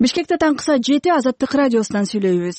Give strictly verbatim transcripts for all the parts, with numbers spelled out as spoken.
Бишкекте таңкы жети Азаттык радиосунан сүйлөйбүз.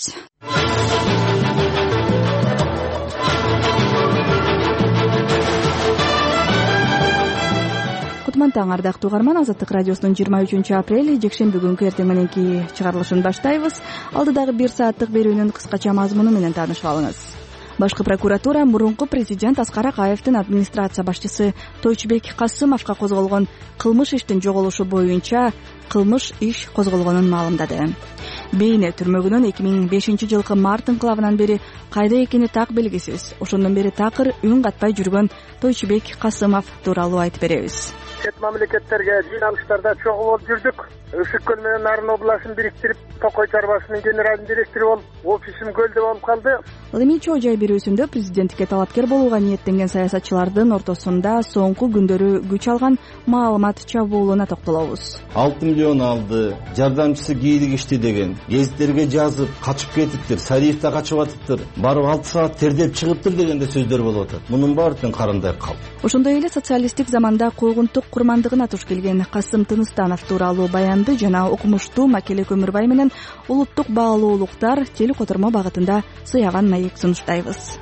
Кутман таң ардактуу угарман, Азаттык радиосунун жыйырма үчүнчү апрель жекшемби күнкү эртең мененки чыгарылышын баштайбыз. Алдыдагы бир сааттык берүүнүн кыскача мазмуну менен таанышып алыңыз. Башкы прокуратура мурунку президент Аскар Акаевдин администрация башчысы Тойчубек Касымовго козголгон кылмыш иштин жоголушу боюнча кылмыш иш козголгонун маалымдады. Бейне түрмөгүнөн эки миң бешинчи жылкы март инкылабынан бери кайда экени так белгисиз. Ошондон бери такыр үн катпай жүргөн Тойчубек Касымов тууралуу айтып беребиз. Чет мамлекеттерге жыйналыштарда чогуу болуп жүрдүк. Өшүккөл менен Нарын областын бириктирип, Токой чарбасынын генералдын директору болуп, офисим Көлдө болуп калды. Ал эми чоо жай берүүсүндө президенттикке талапкер болууга ниеттенген саясатчылардын ортосунда соңку күндөрү күч алган маалымат чабуулуна токтолобуз. алты миллион алды, жардамчысы кийдик ишти деген, гезиттерге жазып, качып кетиптир, Сариев да качып атыптыр, барып алты саат тердеп чыгыптыр дегенде сөздөр болуп атат. Мунун баарын карандай калды. Ошондой эле социалисттик заманда койгунтук курмандыгына туш келген Касым Тыныстанов тууралуу баянды жана окумуштуу Макелек Өмүрбай менен улуттук баалуулуктар телекотормо багытында сыяган маек сунуштайбыз.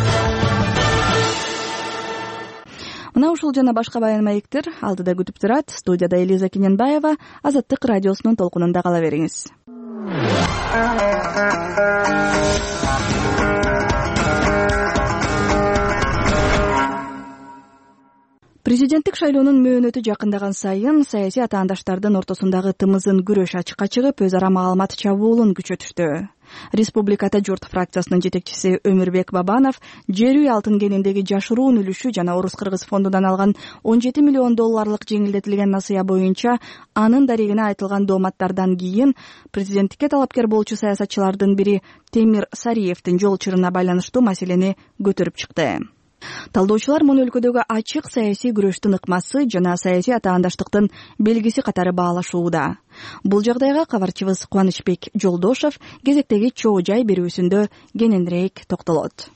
Мына ушул жана башка баян маектер алдыда күтүп турат. Студияда Элиза Кененбаева. Азаттык радиосунун толкунунда кала бериңиз. Президенттик шайлоонун мөөнөтү жакындаган сайын саясий атаандаштардын ортосундагы тымызын күрөш ачыкка чыгып, өз ара маалымат чабуулун күчөтүштү. Республикада журт фракциясынын жетекчиси Өмүрбек Бабанов жер үй алтын кенендеги жашыруун үлүшү жана Орус-Кыргыз фондунан алган он жети миллион долларлык жеңилдетилген насыя боюнча анын дарегине айтылган дооматтардан кийин президенттикке талапкер болчу саясатчылардын бири Темир Сариевдин жол чырына байланыштуу маселени көтөрүп чыкты. Талдоочулар муну өлкөдөгү ачык саясий күрөштүн ыкмасы жана саясий атаандаштыктын белгиси катары баалашууда. Бул жагдайга кабарчыбыз Кубанычбек Жолдошов кезектеги чоо жай берүүсүндө кененирээк токтолот.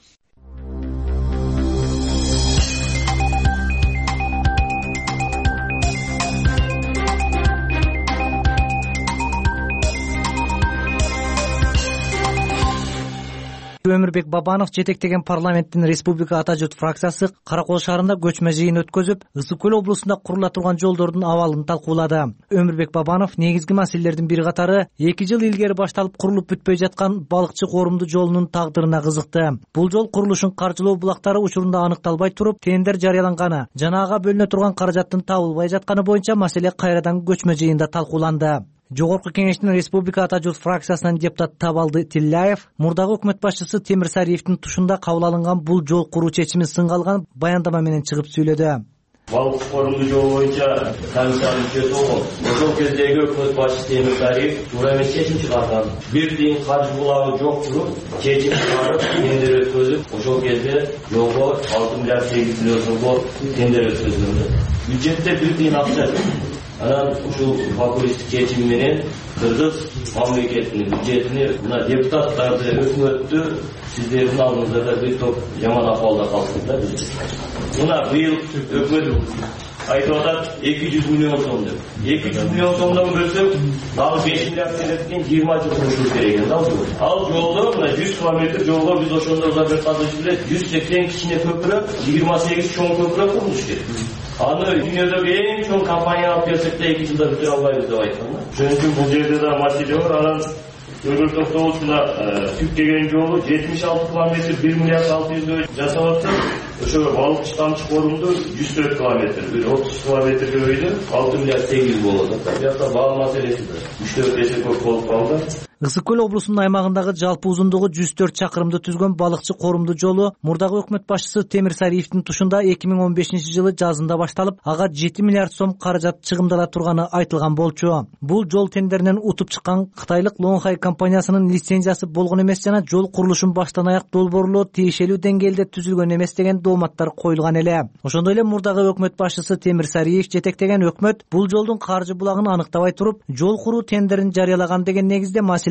Өмүрбек Бабанов жетектеген парламенттин Республика Ата журт фракциясы Кара Кол шаарында көчмө жыйын өткөзүп, Ысык көл облусунда курула турган жолдордун абалын талкуулады. Өмүрбек Бабанов негизги маселелердин бири катары эки жыл илгери башталып курулуп бүтпөй жаткан балыкчы коорумдуу жолунун тагдырына кызыкты. Бул жол курулушун каржылоо булактары учурунда аныкталбай туруп, тендер жарыяланганы жана ага бөлүнө турган каражаттын табылбай жатканы боюнча маселе кайрадан көчмө жыйында талкууланды. Жогорку кеңештин Республика Ата журт фракциясынан депутат Табалды Тилляев мурдагы өкмөт башчысы Темир Сариевдин тушунда кабыл алынган бул жол куруу чечимин сынга алган баяндама менен чыгып сүйлөдү. Балык коорумдуу жол боюнча комиссиянын мүчөсү болгон. Ошол кездеги өкмөт башчысы Темир Сариев туура эмес чечим чыгарган. Бир тыйын каржы булагы жок туруп, чечим чыгарып, тендер өткөзүп, ошол кезде жолго алты миллиард сегиз миллион сомго тендер өткөзүлдү. Бюджетте бир тыйын акча. Анан ушул популисттик чечим менен Кыргыз мамлекетинин бюджетине мына депутаттарды, өкмөттү сиздердин алдыңызда бир топ жаман акыбалда калдык да. Мына быйыл өкмөт айтып атат эки жүз миллион сом деп. эки жүз миллион сомдон бөлсөк, дагы беш миллиард теңгеден жыйырма жыл курушубуз керек экен да. Ал жолдо мына жүз километр жолго биз ошондо да бир казып эле жүз сексен кичине көпүрө, жыйырма сегиз чоң көпүрө курулуш керек. Аны дүйнөдөгү эң чоң компания алып келсек да эки жылда бүтүрө албайбыз деп айткан. Ошон үчүн бул жерде да маселе бар. Анан Көбүр токтолушунда түп деген жолу жетимиш алты километр бир миллиард алты жүз жасап атат. Ошо балыкчы тамчы коорумду жүз төрт километр, бир отуз километрге өйдө алты миллиард сегиз жүз болот. Бияка баа маселеси да үч төрт эсе көп болуп калды. Ысык көл облусунун аймагындагы жалпы узундугу жүз төрт чакырымды түзгөн балыкчы коорумдуу жолу мурдагы өкмөт башчысы Темир Сариевдин тушунда эки миң он бешинчи жылы жазында башталып, ага жети миллиард сом каражат чыгымдала турганы айтылган болчу. Бул жол тендеринен утуп чыккан кытайлык Лонхай компаниясынын лицензиясы болгон эмес жана жол курулушун баштан аяк долбоорлоо тиешелүү деңгээлде түзүлгөн эмес деген дооматтар коюлган эле. Ошондой эле мурдагы өкмөт башчысы Темир Сариев жетектеген өкмөт бул жолдун каржы булагын аныктабай туруп, жол куруу тендерин жарыялаган деген негизде маселе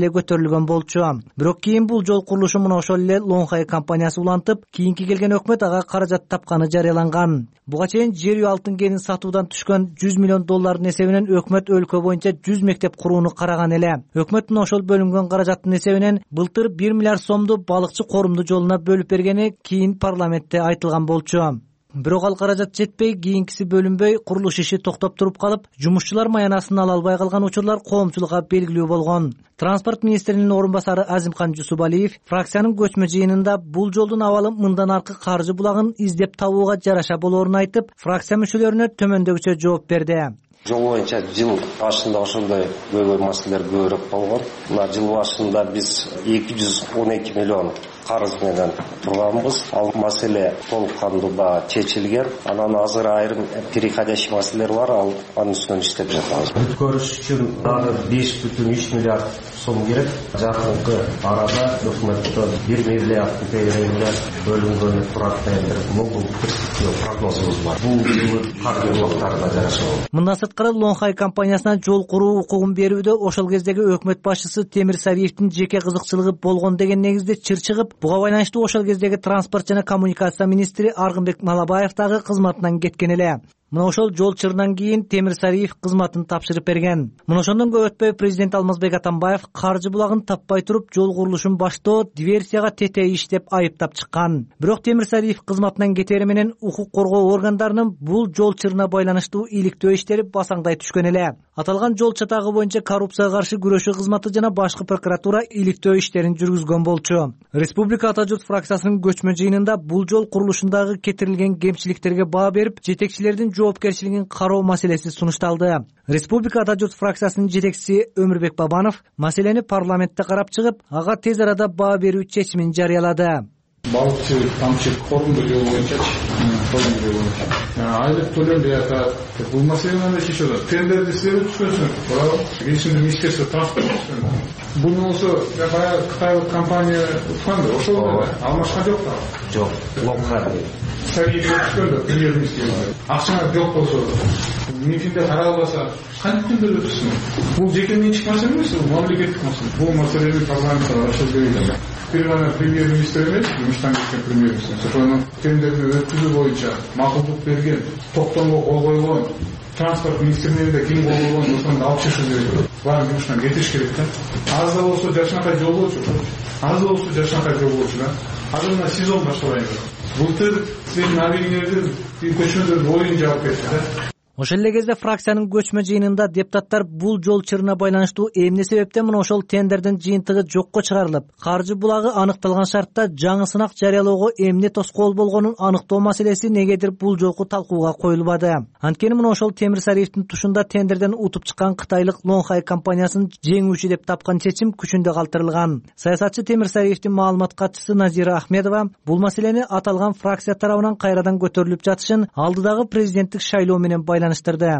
маселе көтөрүлгөн болчу. Бирок кийин бул жол курулушу мына ошол эле Лонхай компаниясы улантып, кийинки келген өкмөт ага каражат тапканы жарыяланган. Буга чейин жер үй алтын кенин сатуудан түшкөн жүз миллион доллардын эсебинен өкмөт өлкө боюнча жүз мектеп курууну караган эле. Өкмөт мына ошол бөлүнгөн каражаттын эсебинен былтыр бир миллиард сомду балыкчы корумду жолуна бөлүп бергени кийин парламентте айтылган болчу. Бирок ал каражат жетпей, кийинкиси бөлүнбөй, курулуш иши токтоп туруп калып, жумушчулар маянасын ала албай калган учурлар коомчулукка белгилүү болгон. Транспорт министринин орун басары Азимкан Жусубалиев фракциянын көчмө жыйынында бул жолдун абалы мындан аркы каржы булагын издеп табууга жараша болоорун айтып, фракция мүчөлөрүнө төмөндөгүчө жооп берди. Жол боюнча жыл башында ошондой көйгөй маселелер көбүрөөк болгон. Мына жыл башында биз эки жүз он эки миллион карыз менен турганбыз. Ал маселе толук кандуу да чечилген. Анан азыр айрым переходящий маселелер бар, ал анын үстүнөн иштеп жатабыз. Өткөрүш үчүн дагы беш бүтүн үч миллиард сом керек. Жакынкы арада өкмөттөн бир миллиард тегерегинде бөлүнгөнү турат деген могул прогнозубуз бар. Бул жылы кар жаууга жараша болот. Мындан сырткары Лонхай компаниясына жол куруу укугун берүүдө ошол кездеги өкмөт башчысы Темир Сариевдин жеке кызыкчылыгы болгон деген негизде чыр чыгып, буга байланыштуу ошол кездеги транспорт жана коммуникация министри Аргынбек Малабаев дагы кызматынан кеткен эле. Мына ошол жол чырынан кийин Темир Сариев кызматын тапшырып берген. Мына ошондон көп өтпөй президент Алмазбек Атамбаев каржы булагын таппай туруп жол курулушун баштоо диверсияга тетей иш деп айыптап чыккан. Бирок Темир Сариев кызматынан кетери менен укук коргоо органдарынын бул жол чырына байланыштуу иликтөө иштери басаңдай түшкөн эле. Аталган жол чатагы боюнча коррупцияга каршы күрөшүү кызматы жана башкы прокуратура иликтөө иштерин жүргүзгөн болчу. Республика Ата журт фракциясынын көчмө жыйынында бул жол курулушундагы кетирилген кемчиликтерге баа берип, жетекчилердин жоопкерчилигин кароо маселеси сунушталды. Республика Ата журт фракциясынын жетекчиси Өмүрбек Бабанов маселени парламентте карап чыгып, ага тез арада баа берүү чечимин жарыялады. Балыкчы тамчы корумду жол боюнча айлык төлөм бияка бул маселени да чечет. Тендерди силер түшкөнсүңөр. Бирок келишимди министерство транспорт түшкөн. Бул болсо баягы кытайлык компания утканды, ошол эле алмашкан жок да. Жок, Лонхай. Сарий түшкөндө премьер-министр. Акчаңар жок болсо, митингде каралбаса, кантип тендер өтүсүң? Бул жеке менчик маселе эмес, бул мамлекеттик маселе. Бул маселени парламентте карашып керек. Бир гана премьер-министр эмес, жумуштан кеткен премьер-министр. Ошону тендерди өткүзүү боюнча макулдук берген, токтомго кол койгон, транспорт министрлигинде де кийин кол койгон, ошону алып чыгыш керек. Баарын жумуштан кетириш керек да. Аз да болсо жашынакай жол болчу. Аз да болсо жашынакай жол болчу да. Азыр мына сезон башталайын. Былтыр сен навигнердин көчмөлөрдүн оюн жаап кетти да. Ошол эле кезде фракциянын көчмө жыйынында депутаттар бул жол чырына байланыштуу эмне себептен мына ошол тендердин жыйынтыгы жокко чыгарылып, каржы булагы аныкталган шартта жаңы сынак жарыялоого эмне тоскоол болгонун аныктоо маселеси негедир бул жолку талкууга коюлбады. Анткени мына ошол Темир Сариевдин тушунда тендерден утуп чыккан кытайлык Лонхай компаниясын жеңүүчү деп тапкан чечим күчүндө калтырылган. Саясатчы Темир Сариевдин маалымат катчысы Назира Ахмедова бул маселени аталган фракция тарабынан кайрадан көтөрүлүп жатышын алдыдагы президенттик шайлоо менен байланыштырды.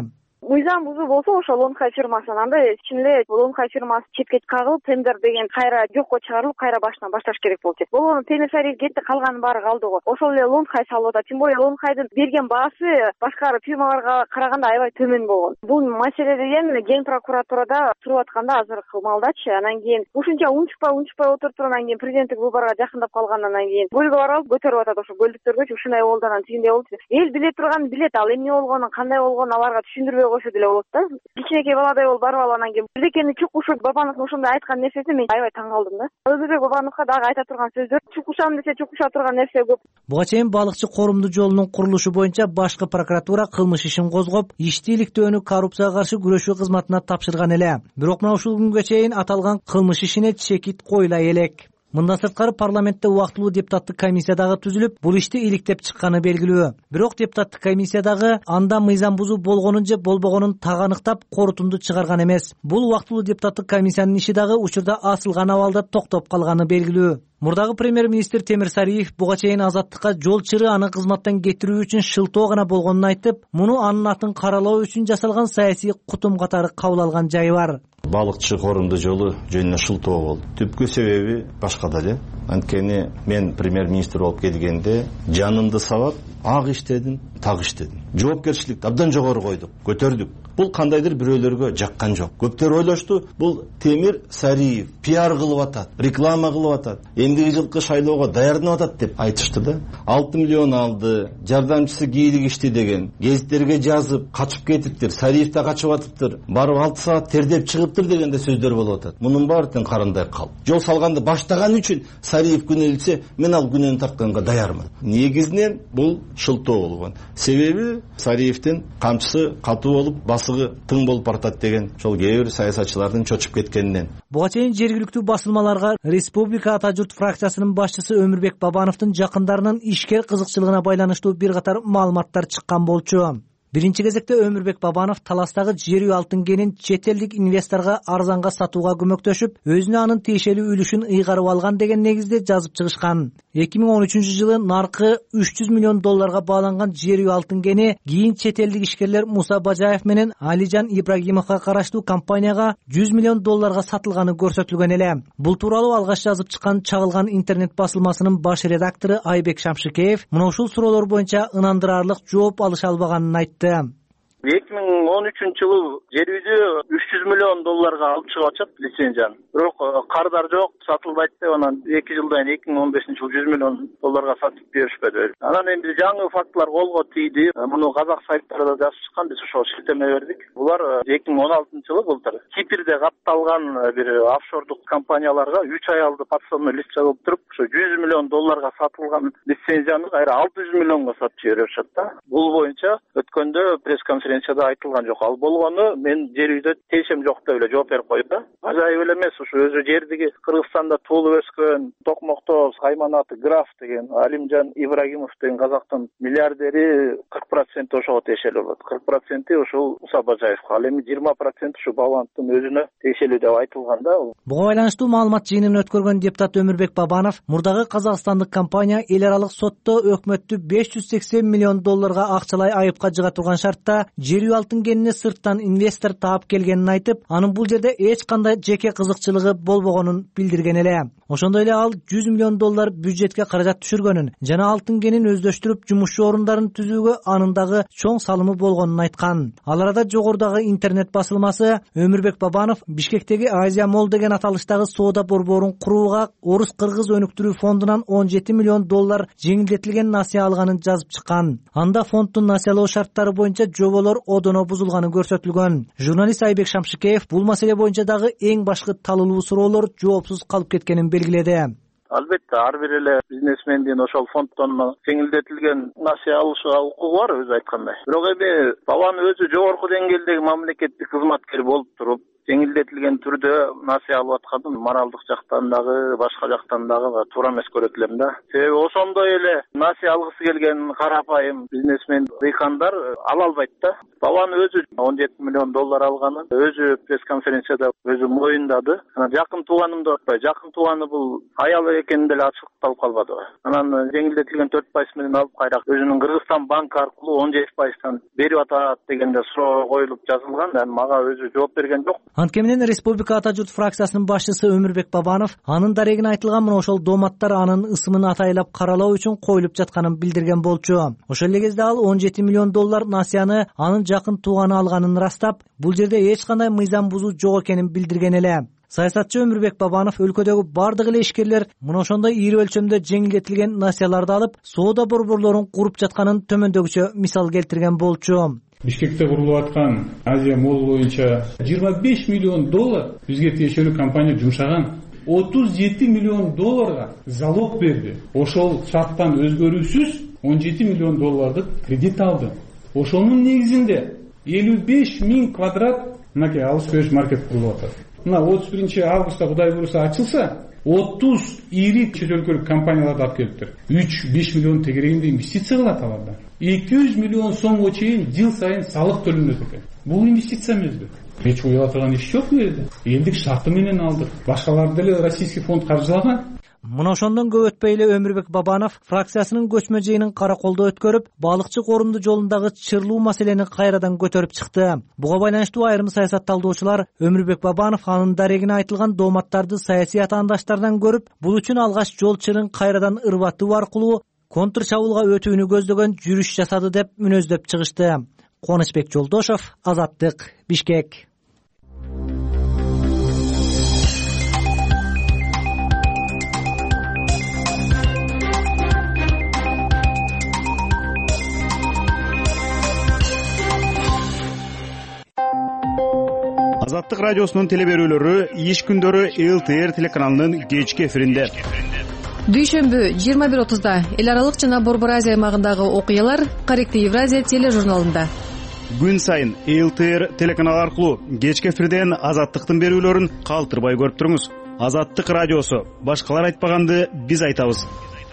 Мыйзам бузуу болсо ошол Лонхай фирмасынан анда чын эле Лонхай фирмасы четке кагылып, тендер деген кайра жокко чыгарылып, кайра башынан башташ керек болчу. Болгону Темир Сариев кетти, калганын баары калды го. Ошол эле Лонхай салып атат. Тем более Лонхайдын берген баасы башка фирмаларга караганда аябай төмөн болгон. Бул маселе деген Ген прокуратурада туруп атканда азыркы маалдачы. Анан кийин ушунча унчукпай унчукпай отуруп анан кийин президенттик выборго жакындап калгандан кийин көлгө барып көтөрүп атат. Ошо көлдүктөргөчү ушундай болду, анан тигиндей болду. Эл биле турган билет, ал эмне болгонун, кандай болгонун аларга түшүндүрбөй койсо деле болот да. Кичинекей баладай болуп барып алып анан кийин бирдекени чукушуп Бабановдун ошондой айткан нерсесин мен аябай таң калдым да. Өзүбек Бабановго дагы айта турган сөздөр, чукушам десе чукуша турган нерсе көп. Буга чейин балыкчы корумду жолунун курулушу боюнча башкы прокуратура кылмыш ишин козгоп, ишти иликтөөнү коррупцияга каршы күрөшүү кызматына тапшырган эле. Бирок мына ушул күнгө чейин аталган кылмыш ишине чекит коюла элек. Мындан сырткары парламентте убактылуу депутаттык комиссия дагы түзүлүп, бул ишти иликтеп чыкканы белгилүү. Бирок депутаттык комиссия дагы анда мыйзам бузуу болгонун же болбогонун так аныктап, корутунду чыгарган эмес. Бул убактылуу депутаттык комиссиянын иши дагы учурда асылган абалда токтоп калганы белгилүү. Мурдагы премьер-министр Темир Сариев буга чейин Азаттыкка жол чыры аны кызматтан кетирүү үчүн шылтоо гана болгонун айтып, муну анын атын каралоо үчүн жасалган саясий кутум катары кабыл алган жайы бар. Балыкчы корумду жолу жөнүнө шылтоо болду. Түпкү себеби башкада эле. Анткени мен премьер-министр болуп келгенде жанымды сабап, ак иштедим, так иштедим. Жоопкерчиликти абдан жогору койдук, көтөрдүк. бул кандайдыр бирөөлөргө жаккан жок. Көптөр ойлошту, бул Темир Сариев пиар кылып атат, реклама кылып атат, эмдиги жылкы шайлоого даярданып атат деп айтышты да. алты миллион алды, жардамчысы кийинки ишти деген, гезиттерге жазып качып кетиптир, Сариев да качып атыптыр, барып алты саат тердеп чыгыптыр дегенде сөздөр болуп атат. Мунун баары тең карандай калп. Жол салганды баштаган үчүн Сариев күнөөлүнсө, мен ал күнөөнү тартканга даярмын. Негизинен бул шылтоо болгон. Себеби Сариевдин камчысы катуу болуп, басыгы тың болуп баратат деген ошол кээ бир саясатчылардын чочуп кеткенинен. Буга чейин жергиликтүү басылмаларга Республика Ата журт фракциясынын башчысы Өмүрбек Бабановдун жакындарынын ишкер кызыкчылыгына байланыштуу бир катар маалыматтар чыккан болчу. Биринчи кезекте Өмүрбек Бабанов таластагы жер үй алтын кенин чет элдик инвесторго арзанга сатууга көмөктөшүп, өзүнө анын тиешелүү үлүшүн ыйгарып алган деген негизде жазып чыгышкан. эки миң он үчүнчү жылы наркы үч жүз миллион долларга бааланган жер үй алтын кени кийин чет элдик ишкерлер Муса Бажаев менен Алижан Ибрагимовго караштуу компанияга жүз миллион долларга сатылганы көрсөтүлгөн эле. Бул тууралуу алгач жазып чыккан Чагылган интернет басылмасынын баш редактору Айбек Шамшыкеев мына ушул суроолор боюнча ынандырарлык жооп алыша албаганын айтты. эки миң он үчүнчү жылы жер үйдү үч жүз миллион долларга алып чыгып атышат лицензияны. Бирок кардар жок, сатылбайт деп анан эки жылдан эки миң он бешинчи жылы жүз миллион долларга сатып беришпеди. Анан эми жаңы фактылар колго тийди. Муну казак сайттарда жазып чыккан, биз ошого шилтеме бердик. Булар эки миң он алтынчы жылы былтыр Кипрде катталган бир офшордук компанияларга үч аялды подсобный лист жазып туруп, ошо жүз миллион долларга сатылган лицензияны кайра алты жүз миллионго сатып жиберип атышат да. Бул боюнча өткөндө пресс-конференцияда айтылган жок. Ал болгону мен жер үйдө тиешем жок деп эле жооп берип койду да. Ажайып эле эмес, ушу өзү жердиги Кыргызстанда туулуп өскөн, Токмокто айманаты граф деген Алимжан Ибрагимов деген казактын миллиардери кырк проценти ошого тиешелүү болот. кырк проценти ушул Муса Бажаевга, ал эми жыйырма проценти ушу Бабановдун өзүнө тиешелүү деп айтылган да. Буга байланыштуу маалымат жыйынын өткөргөн депутат Өмүрбек Бабанов мурдагы казакстандык компания эл аралык сотто өкмөттү беш жүз сексен миллион долларга акчалай айыпка жыга турган шартта жер үй алтын кенине сырттан инвестор таап келгенин айтып, анын бул жерде эч кандай жеке кызыкчылыгы болбогонун билдирген эле. Ошондой эле ал жүз миллион доллар бюджетке каражат түшүргөнүн жана алтын кенин өздөштүрүп жумушчу орундарын түзүүгө анын дагы чоң салымы болгонун айткан. Ал арада жогорудагы интернет басылмасы Өмүрбек Бабанов Бишкектеги Азия Молл деген аталыштагы соода борборун курууга Орус-Кыргыз өнүктүрүү фондунан он жети миллион доллар жеңилдетилген насыя алганын жазып чыккан. Анда фонддун насыялоо шарттары боюнча жоболор одоно бузулганы көрсөтүлгөн. Журналист Айбек Шамшыкеев бул маселе боюнча дагы эң башкы талуулуу суроолор жоопсуз калып кеткенин белгиледи. Албетте, ар бир эле бизнесмендин ошол фонддон жеңилдетилген насыя алышга укугу бар, өзү айткандай. Бирок эми Бабан өзү жогорку деңгээлдеги мамлекеттик кызматкер болуп туруп, жеңилдетилген түрдө насыя алып атканы моралдык жактан дагы, башка жактан дагы туура эмес көрөт элем да. Себеби ошондой эле насыя алгысы келген карапайым бизнесмен дыйкандар ала албайт да. Бабан өзү он жети миллион доллар алганын өзү пресс-конференцияда өзү моюндады. Анан жакын тууганым деп атпай, жакын тууганы бул аял экени деле ачыкталып калбады. Анан жеңилдетилген төрт пайыз менен алып кайра өзүнүн Кыргызстан банк аркылуу он жети пайыздан берип атат дегенде суроо коюлуп жазылган. Анан мага өзү жооп берген жок. Анткени менен Республика Ата журт фракциясынын башчысы Өмүрбек Бабанов анын дарегине айтылган мына ошол дооматтар анын ысымын атайлап каралоо үчүн коюлуп жатканын билдирген болчу. Ошол эле кезде ал он жети миллион доллар насыяны анын жакын тууганы алганын ырастап, бул жерде эч кандай мыйзам бузуу жок экенин билдирген эле. Саясатчы Өмүрбек Бабанов өлкөдөгү бардык эле ишкерлер мына ошондой ири өлчөмдө жеңилдетилген насыяларды алып, соода борборлорун куруп жатканын төмөндөгүчө мисал келтирген болчу. Бишкекте курулуп аткан Азия Молл боюнча жыйырма беш миллион доллар бизге тиешелүү компания жумшаган. отуз жети миллион долларга залог берди. Ошол шарттан өзгөрүүсүз он жети миллион доллардык кредит алды. Ошонун негизинде элүү беш миң квадрат мынакей алыш бериш маркет курулуп атат. Мына отуз биринчи августта Кудай буйруса ачылса, отуз ири чет өлкөлүк компанияларды алып келиптир. үч беш миллион тегерегинде инвестиция кылат аларда. эки жүз миллион сомго чейин жыл сайын салык төлөнөт экен. Бул инвестиция эмеспи? Эч уяла турган иш жок бу жерде. Элдик шарты менен алдык. Башкаларды деле российский фонд каржылаган. Мына ошондон көп өтпөй эле Өмүрбек Бабанов фракциясынын көчмө жыйынын Караколдо өткөрүп, балыкчы корунду жолундагы чырлуу маселени кайрадан көтөрүп чыкты. Буга байланыштуу айрым саясат талдоочулар Өмүрбек Бабанов анын дарегине айтылган дооматтарды саясий атаандаштардан көрүп, бул үчүн алгач жол чырын кайрадан ырбатуу аркылуу контр чабуулга өтүүнү көздөгөн жүрүш жасады деп мүнөздөп чыгышты. Кубанычбек Жолдошов, Азаттык, Бишкек. Азаттык радиосунун теле берүүлөрү иш күндөрү эл ти эр телеканалынын кечки эфиринде. Дүйшөмбү жыйырма бир отузда эл аралык жана Борбор Азия аймагындагы окуялар Корректив Евразия тележурналында. Күн сайын эл ти эр телеканалы аркылуу кечки эфирден Азаттыктын берүүлөрүн калтырбай көрүп туруңуз. Азаттык радиосу, башкалар айтпаганды биз айтабыз.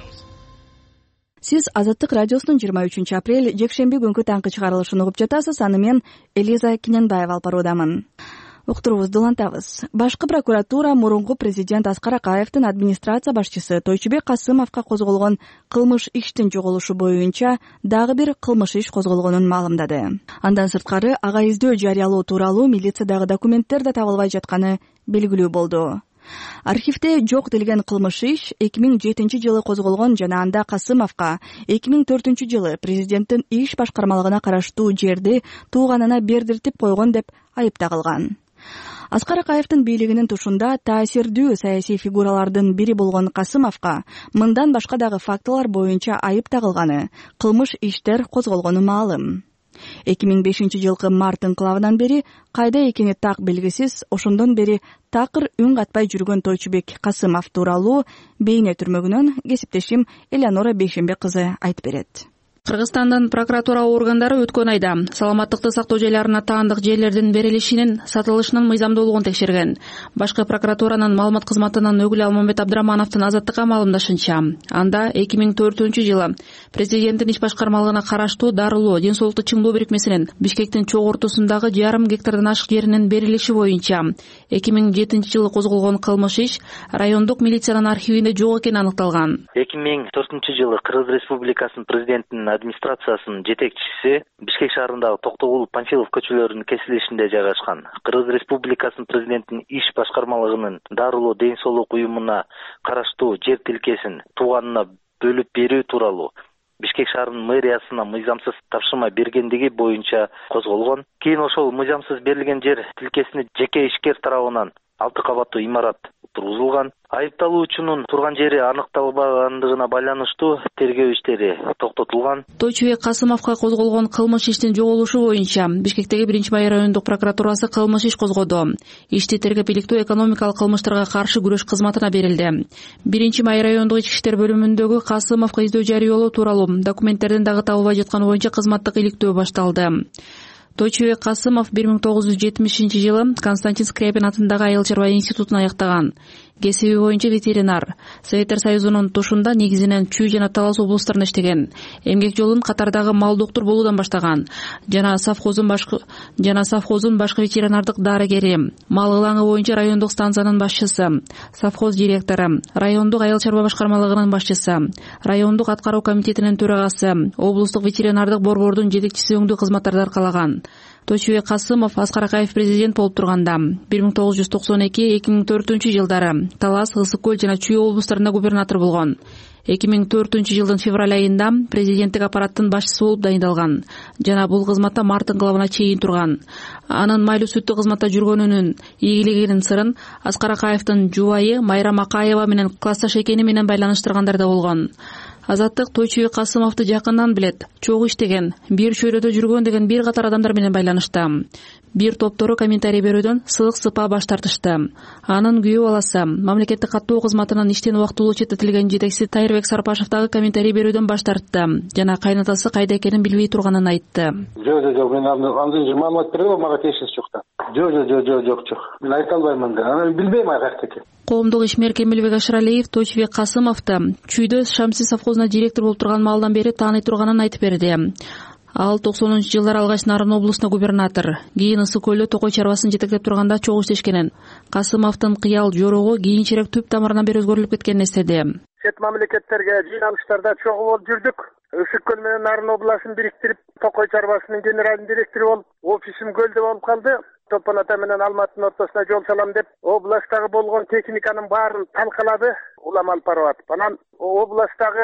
Сиз Азаттык радиосунун жыйырма үчүнчү апрель жекшемби күнкү таңкы чыгарылышын угуп жатасыз. Аны мен Элиза Киненбаева алып баруудамын. Уктуруубузду улантабыз. Башкы прокуратура мурунку президент Аскар Акаевдин администрация башчысы Тойчубек Касымовго козголгон кылмыш иштин жоголушу боюнча дагы бир кылмыш иш козголгонун маалымдады. Андан сырткары ага издөө жарыялоо тууралуу милициядагы документтер да табылбай жатканы белгилүү болду. Архивде жок делген кылмыш иш эки миң жетинчи жылы козголгон жана анда Касымовго эки миң төртүнчү жылы президенттин иш башкармалыгына караштуу жерди тууганына бердиртип койгон деп айып тагылган. Аскар Акаевдин бийлигинин тушунда таасирдүү саясий фигуралардын бири болгон Касымовго мындан башка дагы фактылар боюнча айып тагылганы, кылмыш иштер козголгону маалым. эки миң бешинчи жылкы март инкылабынан бери кайда экени так белгисиз, ошондон бери такыр үн катпай жүргөн Тойчубек Касымов тууралуу бейне түрмөгүнөн кесиптешим Элеонора Бейшембек кызы айтып берет. Кыргызстандын прокуратура органдары өткөн айда саламаттыкты сактоо жайларына таандык жерлердин берилишинин сатылышынын мыйзамдуулугун текшерген. Башкы прокуратуранын маалымат кызматынан Өгүл Алмамбет Абдырамановдун Азаттыкка маалымдашынча, анда эки миң төртүнчү жылы президенттин иш башкармалыгына караштуу дарылоо ден соолукту чыңдоо бирикмесинин Бишкектин чоң ортосундагы жарым гектардан ашык жеринин берилиши боюнча эки миң жетинчи жылы козголгон кылмыш иш райондук милициянын архивинде жок экени аныкталган. эки миң төртүнчү жылы Кыргыз Республикасынын президентинин администрациясынын жетекчиси Бишкек шаарындагы Токтогул, Панфилов көчөлөрүнүн кесилишинде жайгашкан. Кыргыз Республикасынын президентинин иш башкармалыгынын дарылоо ден соолук уюмуна караштуу жер тилкесин тууганына бөлүп берүү тууралуу Бишкек шаарынын мэриясына мыйзамсыз тапшырма бергендиги боюнча козголгон. Кийин ошол мыйзамсыз берилген жер тилкесине жеке ишкер тарабынан алты кабаттуу имарат тургузулган. Айыпталуучунун турган жери аныкталбагандыгына байланыштуу тергөө иштери токтотулган. Тойчубек Касымовго козголгон кылмыш иштин жоголушу боюнча Бишкектеги биринчи май райондук прокуратурасы кылмыш иш козгоду. Ишти тергеп иликтөө экономикалык кылмыштарга каршы күрөш кызматына берилди. биринчи май райондук ички иштер бөлүмүндөгү Касымовго издөө жарыялоо тууралуу документтердин дагы табылбай жатканы боюнча кызматтык иликтөө башталды. Тойчубек Касымов бир миң тогуз жүз жетимишинчи жылы Константин Скрябин атындагы айыл чарба институтун аяктаган. Кесиби боюнча ветеринар. Советтер Союзунун тушунда негизинен Чүй жана Талас облустарында иштеген. Эмгек жолун катардагы мал доктор болуудан баштаган. Жана совхоздун башкы жана совхоздун башкы ветеринардык дарыгери. Мал ылаңы боюнча райондук станциянын башчысы, совхоз директору, райондук айыл чарба башкармалыгынын башчысы, райондук аткаруу комитетинин төрагасы, облустук ветеринардык борбордун жетекчиси өңдүү кызматтарды аркалаган. Тойчубек Касымов Аскар Акаев президент болуп турганда бир миң тогуз жүз токсон эки — эки миң төртүнчү жылдары Талас, Ысык көл жана Чүй облустарында губернатор болгон. эки миң төртүнчү жылдын февраль айында президенттик аппараттын башчысы болуп дайындалган жана бул кызматта март инкылабына чейин турган. Анын майлуу сүттүү кызматта жүргөнүнүн ийгилигинин сырын Аскар Акаевдин жубайы Майрам Акаева менен классташ экени менен байланыштыргандар да болгон. Азаттык Тойчубек Касымовду жакындан билет, чогуу иштеген, бир чөйрөдө жүргөн деген бир катар адамдар менен байланышты. Бир топтору комментарий берүүдөн сылык сыпа баш тартышты. Анын күйөө баласы мамлекеттик каттоо кызматынын иштен убактылуу четтетилген жетекчиси Тайырбек Сарпашев дагы комментарий берүүдөн баш тартты жана кайнатасы кайда экенин билбей турганын айтты. Жок, жок, мен андый маалымат бербейм, мага тиешеси жок да. Жок, жок, жок, жок, жок. Мен айта албаймын да. Аны билбейм ай кайда экен. Коомдук ишмер Эмилбек Ашыралиев Тойчубек Касымовду Чүйдө Шамси совхозуна директор болуп турган маалдан бери тааный турганын айтып берди. Ал токсонунчу жылдары алгач Нарын облусуна губернатор, кийин Ысык көлдө токой чарбасын жетектеп турганда чогуу иштешкенин. Касымовдун кыял жорогу кийинчерээк түп тамырынан бери өзгөрүлүп кеткенин эстеди. Чет мамлекеттерге жыйналыштарда чогуу болуп жүрдүк. Ысык көл менен Нарын областын бириктирип, токой чарбасынын генеральный директору болуп, офисим көлдө болуп калды. Топон ата менен Алматынын ортосуна жол салам деп, областтагы болгон техниканын баарын талкалады, улам алып барып атып. Анан областтагы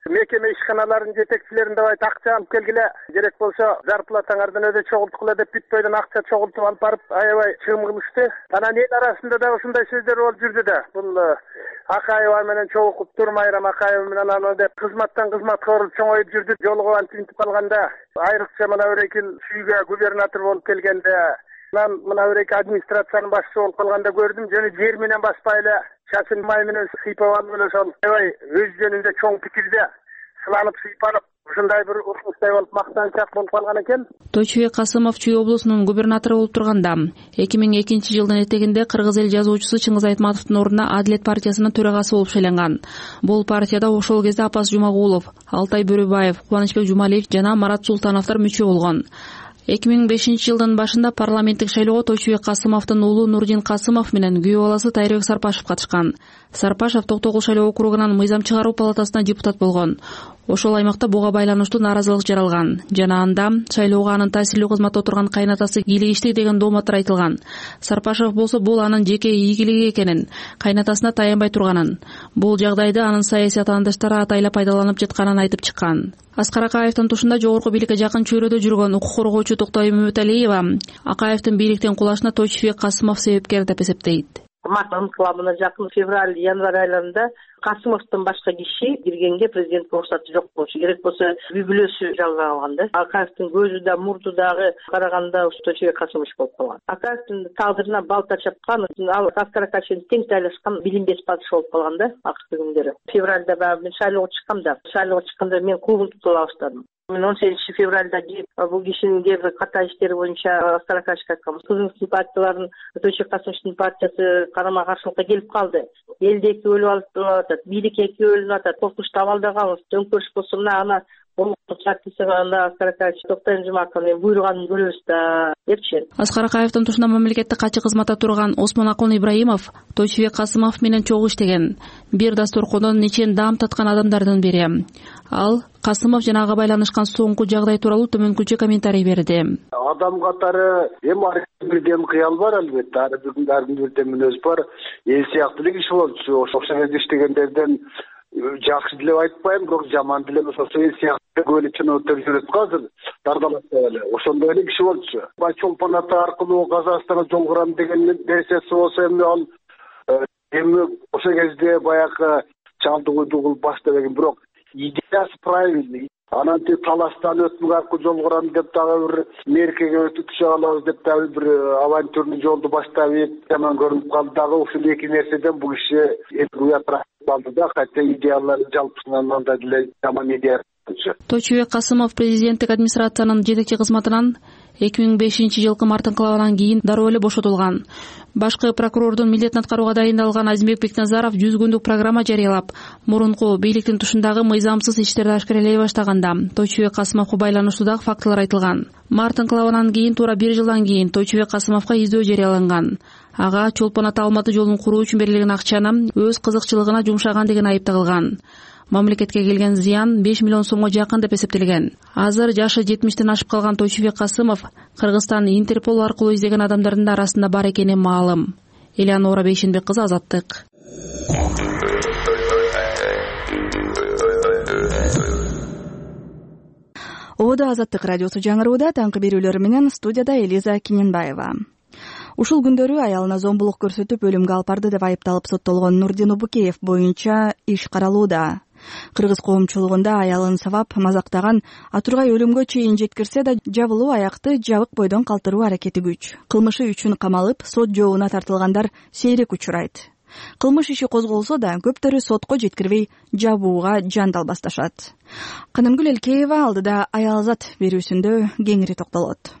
мекеме ишканаларынын жетекчилерин давай акча алып келгиле, керек болсо зарплатаңардан өдө чогулткула деп бүт бойдон акча чогултуп алып барып аябай чыгым кылышты. Анан эл арасында да ушундай сөздөр болуп жүрдү да. Бул Акаева менен чогулуп турмайрам, Акаева менен аны деп кызматтан кызматка оруп чоңоюп жүрдү. Жолугуп антинтип калганда, айрыкча мына бир эки сүйгө губернатор болуп келгенде, мен мына бир эки администрациянын башчысы болуп калганда көрдүм, жөн жер менен баспай эле чачын май менен сыйпап алып эле ошол аябай өз жөнүндө чоң пикирде сыланып сыйпанып ушундай бир урмуштай болуп мактанчак болуп калган экен. Тойчубек Касымов Чүй облусунун губернатору болуп турганда эки миң экинчи жылдын этегинде кыргыз эл жазуучусу Чыңгыз Айтматовдун ордуна Адилет партиясынын төрагасы болуп шайланган. Бул партияда ошол кезде Апас Жумагулов, Алтай Бөрөбаев, Кубанычбек Жумалиев жана Марат Султановдор мүчө болгон. эки миң бешинчи жылдын башында парламенттик шайлоого Тойчубек Касымовдун уулу Нурдин Касымов менен күйөө баласы Тайрыбек Сарпашев катышкан. Сарпашев Токтогул шайлоо округунан мыйзам чыгаруу палатасына депутат болгон. Ошол аймакта буга байланыштуу нааразылык жаралган жана анда шайлоого анын таасирлүү кызматта отурган кайнатасы кийлигишти деген дооматтар айтылган. Сарпашев болсо бул анын жеке ийгилиги экенин, кайнатасына таянбай турганын, бул жагдайды анын саясий атаандаштары атайла пайдаланып жатканын айтып чыккан. Аскар Акаевдин тушунда жогорку бийликке жакын чөйрөдө жүргөн укук коргоочу Токтой Мөмөталиева Акаевдин бийликтен кулашына Тойчубек Касымов себепкер деп эсептейт. Март инкылабына жакын февраль, январь айларында Касымовдон башка киши киргенге президенттин уруксаты жок болчу. Керек болсо үй бүлөсү жалга алган да. Акаевдин көзү да, мурду дагы караганда Тойчубек Касымов болуп калган. Акаевдин тагдырына балта чапкан, ал Аскар Акаевдин тең тайлашкан билинбес падыш болуп калган да акыркы күндөрү. Февралда мен шайлоого чыккам да, шайлоого чыкканда мен клубун тута баштадым. Мен он сегизинчи февралда келип, бул кишинин кээ бир ката иштери боюнча Аскар Акаевге айткам. Кызыңыздын партияларын Тойчубек Касымовдун партиясы карама каршылыкка келип калды. Элде эки өлүп атат, бийлик эки өлүнүп атат. Коркунучтуу абалда калабыз. Төңкөрүш болсо мына ана Аскар Акаев Токтойм Жумаковдун буйруганын көрөбүз да депчи. Аскар Акаевдин тушунда мамлекеттик катчы кызматта турган Осмон Акун Ибраимов Тойчубек Касымов менен чогуу иштеген. Бир дасторкондон нечен даам таткан адамдардын бири. Ал Касымов жана ага байланышкан соңку жагдай тууралуу төмөнкүчө комментарий берди. Адам катары эми ар бирден кыял бар албетте, ар бирдин ардын бирден мүнөз бар. Эл сыяктуу эле киши болчу. Ошол жерде иштегендерден жакшы деле айтпайм, бирок жаман деле эмес. Ошол эл сыяктуу көөлү чыныгып жүрөт го азыр. Дардалатып эле. Ошондой эле киши болчу. Чолпон ата аркылуу Казакстанга жолгурам деген нерсеси болсо эми ал эми ошол кезде баягы чалдыгууду кылып баштабаган, бирок идеясы правильный. Анан тип таластан өтүп аркылуу жолгурам деп дагы бир меркеге өтүп түшө алабыз деп дагы бир авантюрный жолду баштап жаман көрүнүп калды дагы. Ушул эки нерседен бул киши уятырак калды да, хотя идеялары жалпысынан анда деле жаман идея. Тойчубек Касымов президенттик администрациянын жетекчи кызматынан эки миң бешинчи жылкы март инкылабынан кийин дароо эле бошотулган. Башкы прокурордун милдетин аткарууга дайындалган Азимбек Бекназаров жүз күндүк программа жарыялап, мурунку бийликтин тушундагы мыйзамсыз иштерди ашкаралай баштаганда Тойчубек Касымовго байланыштуу дагы фактылар айтылган. Март инкылабынан кийин туура бир жылдан кийин Тойчубек Касымовго издөө жарыяланган. Ага Чолпон ата Алматы жолун куруу үчүн берилген акчаны өз кызыкчылыгына жумшаган деген айып тагылган. Мамлекетке келген зыян беш миллион сомго жакын деп эсептелген. Азыр жашы жетимиштен ашып калган Тойчубек Касымов Кыргызстан Интерпол аркылуу издеген адамдардын арасында бар экени маалым. Элеонора Бейшенбек кызы, Азаттык. Ода Азаттык радиосу жаңырууда, таңкы берүүлөр менен студияда Элиза Киненбаева. Ушул күндөрү аялына зомбулук көрсөтүп өлүмгө алып барды деп айыпталып соттолгон Нурдин Убукеев боюнча иш каралууда. Кыргыз коомчулугунда аялын сабап мазактаган, атургай өлүмгө чейин жеткирсе да жабылуу аякты жабык бойдон калтыруу аракети күч. Кылмышы үчүн камалып, сот жообуна тартылгандар сейрек учурайт. Кылмыш иши козголсо да көптөрү сотко жеткирбей жабууга жандал басташат. Канымгүл Элкеева алдыда аялзат берүүсүндө кеңири токтолот.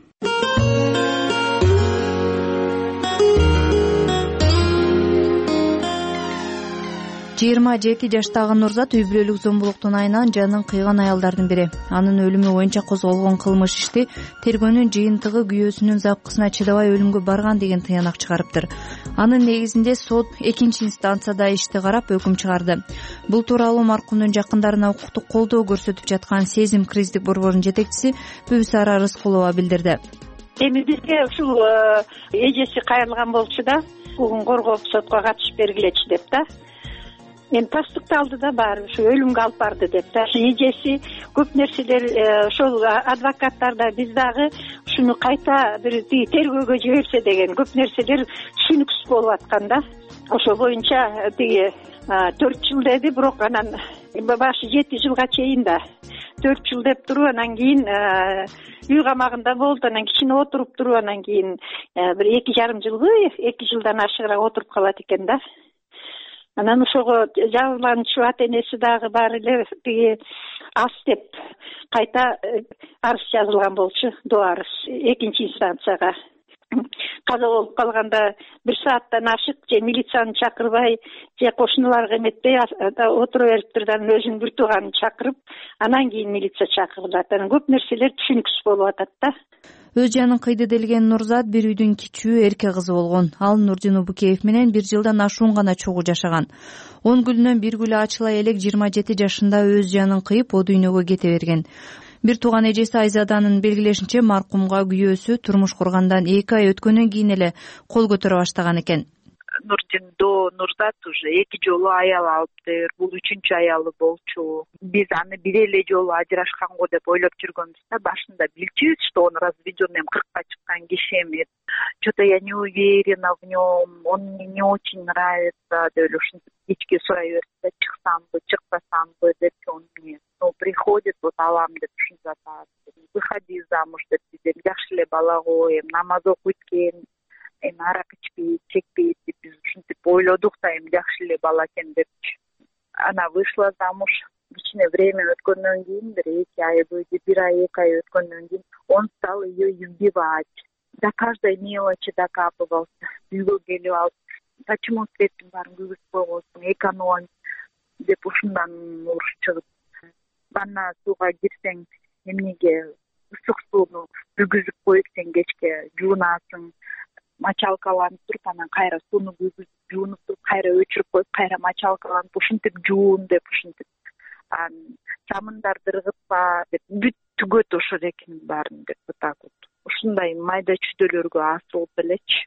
жыйырма жети жаштагы Нурзат үй бүлөлүк зомбулуктун айынан жанын кыйган аялдардын бири. Анын өлүмү боюнча козголгон кылмыш ишти тергөөнүн жыйынтыгы күйөөсүнүн запкысына чыдабай өлүмгө барган деген тыянак чыгарыптыр. Анын негизинде сот экинчи инстанцияда ишти карап өкүм чыгарды. Бул тууралуу маркумдун жакындарына укуктук колдоо көрсөтүп жаткан Сезим криздик борборунун жетекчиси Бүбүсара Рыскулова билдирди. Эми бизге ушул эжеси кайрылган болчу да, укугун коргоп сотко катышып бергилечи деп да. эми тастыкты алды да баары ушу өлүмгө алып барды деп даже эжеси көп нерселер ошол адвокаттар да биз дагы ушуну кайта бир тиги тергөөгө жиберсе деген көп нерселер түшүнүксүз болуп аткан да. Ошол боюнча тиги төрт жыл деди, бирок анан башы жети жылга чейин да төрт жыл деп туруп анан кийин үй камагында болду, анан кичине отуруп туруп анан кийин бир эки жарым жылбы эки жылдан ашыгыраак отуруп калат экен да. Анан ошого жабырлануучу ата энеси дагы баары эле тиги ас деп кайта арыз жазылган болчу, доо арыз экинчи инстанцияга. Каза болуп калганда бир сааттан ашык же милицияны чакырбай же кошуналарга эметпей отура бериптир да, анан өзүнүн бир тууганын чакырып, анан кийин милиция чакырылат. Анан көп нерселер түшүнүксүз болуп атат да. Өз жанын кыйды делген Нурзат бир үйдүн кичүү эрке кызы болгон. Ал Нурдин Убукеев менен бир жылдан ашуун гана чогуу жашаган. он гүлүнөн бир гүлү ачыла элек жыйырма жети жашында өз жанын кыйып, о дүйнөгө кете берген. Бир тууган эжеси Айзаданын белгилешинче, маркумга күйөөсү турмуш кургандан эки ай өткөндөн кийин эле кол көтөрө баштаган экен. Нурдин до Нурзат уже эки жолу аял алыптыр. Бул үчүнчү аялы болчу. Биз аны бир эле жолу ажырашканго деп ойлоп жүргөнбүз да. Башында билчүбүз, что он разведён, эми кыркка чыккан киши эми. Что-то я не уверена в нем, он мне не очень нравится, деп эле ушинтип кечке сурай берди, чыксамбы, чыкпасамбы деп он мне. Но приходит, вот алам деп ушинтип атат. Выходи замуж деп биз жакшы эле бала го, эми намаз окуйт экен. Эми арак ичпейт, чекпейт деп биз ушинтип ойлодук да, эми жакшы эле бала экен депчи. Она вышла замуж. Кичине время өткөндөн кийин, бир эки ай бойду, бир ай, эки ай өткөндөн кийин он стал ее избивать. До каждой мелочи докапывался. Үйгө келип алып, почему светтин баарын күйгүзүп койгонсуң, экономь деп ушундан уруш чыгып. Ванна сууга кирсең, эмнеге ысык сууну күйгүзүп коюпсың, кечке жуунасың. Мочалкаланып туруп, анан кайра сууну күйгүзүп, жуунуп туруп, кайра өчүрүп коюп, кайра мочалкаланып, ушинтип жуун деп ушинтип. Чамындарды ыргытпа деп бүт түгөт ошол экинин баарын деп так вот. Ушундай майда чүйдөлөргө асылып элечи.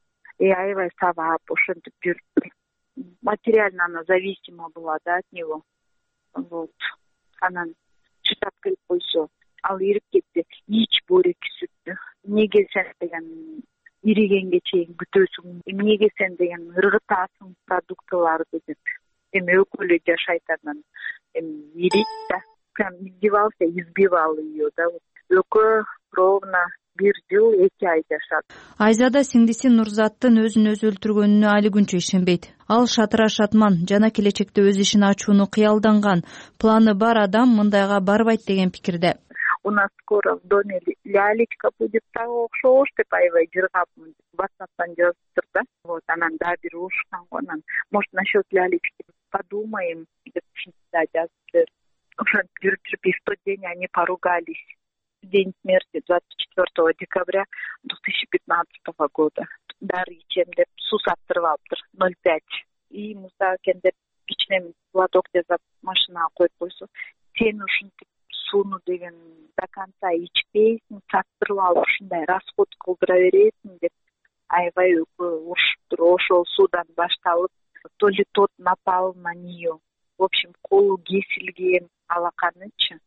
И аябай сабап ошентип жүрүп. Материально она зависима была, да, от него. Вот. Анан чытап келип койсо, ал ирип кетти. Ич бореки сүттү. Эмнеге сен деген иригенге чейин күтөсүң, эмнеге сен деген ыргытасың продуктыларды деп. Эми өкөлө жашайт анан. Эми ирит да. Прям издевался, избивал ее, да. Өкө ровно бир жыл эки ай жашады. Айзада сиңдиси Нурзаттын өзүн өзү өлтүргөнүнө али күнчө ишенбейт. Ал шатыра шатман, жана келечекте өз ишин ачууну кыялданган, планы бар адам мындайга барбайт деген пикирде. У нас скоро в доме лялечка будет того окшош деп аябай жыргап WhatsApp'тан жазыптыр да. Вот анан да бир урушкан го, анан может насчет лялечки подумаем деп да жазыптыр. Ошентип жүрүп жүрүп и в тот день они поругались. День смерти двадцать четвёртого декабря две тысячи пятнадцатого года. Дары ичем деп суу саптырып алыптыр ноль пять. И муса экен деп кичине платок жасап машинага коюп койсо, сен ушинтип сууну деген до конца ичпейсиң, саптырып алып ушундай расход кылдыра бересиң деп аябай урушуптур. Ошол суудан башталып, то ли тот напал на нее. В общем, колу кесилген, алаканычы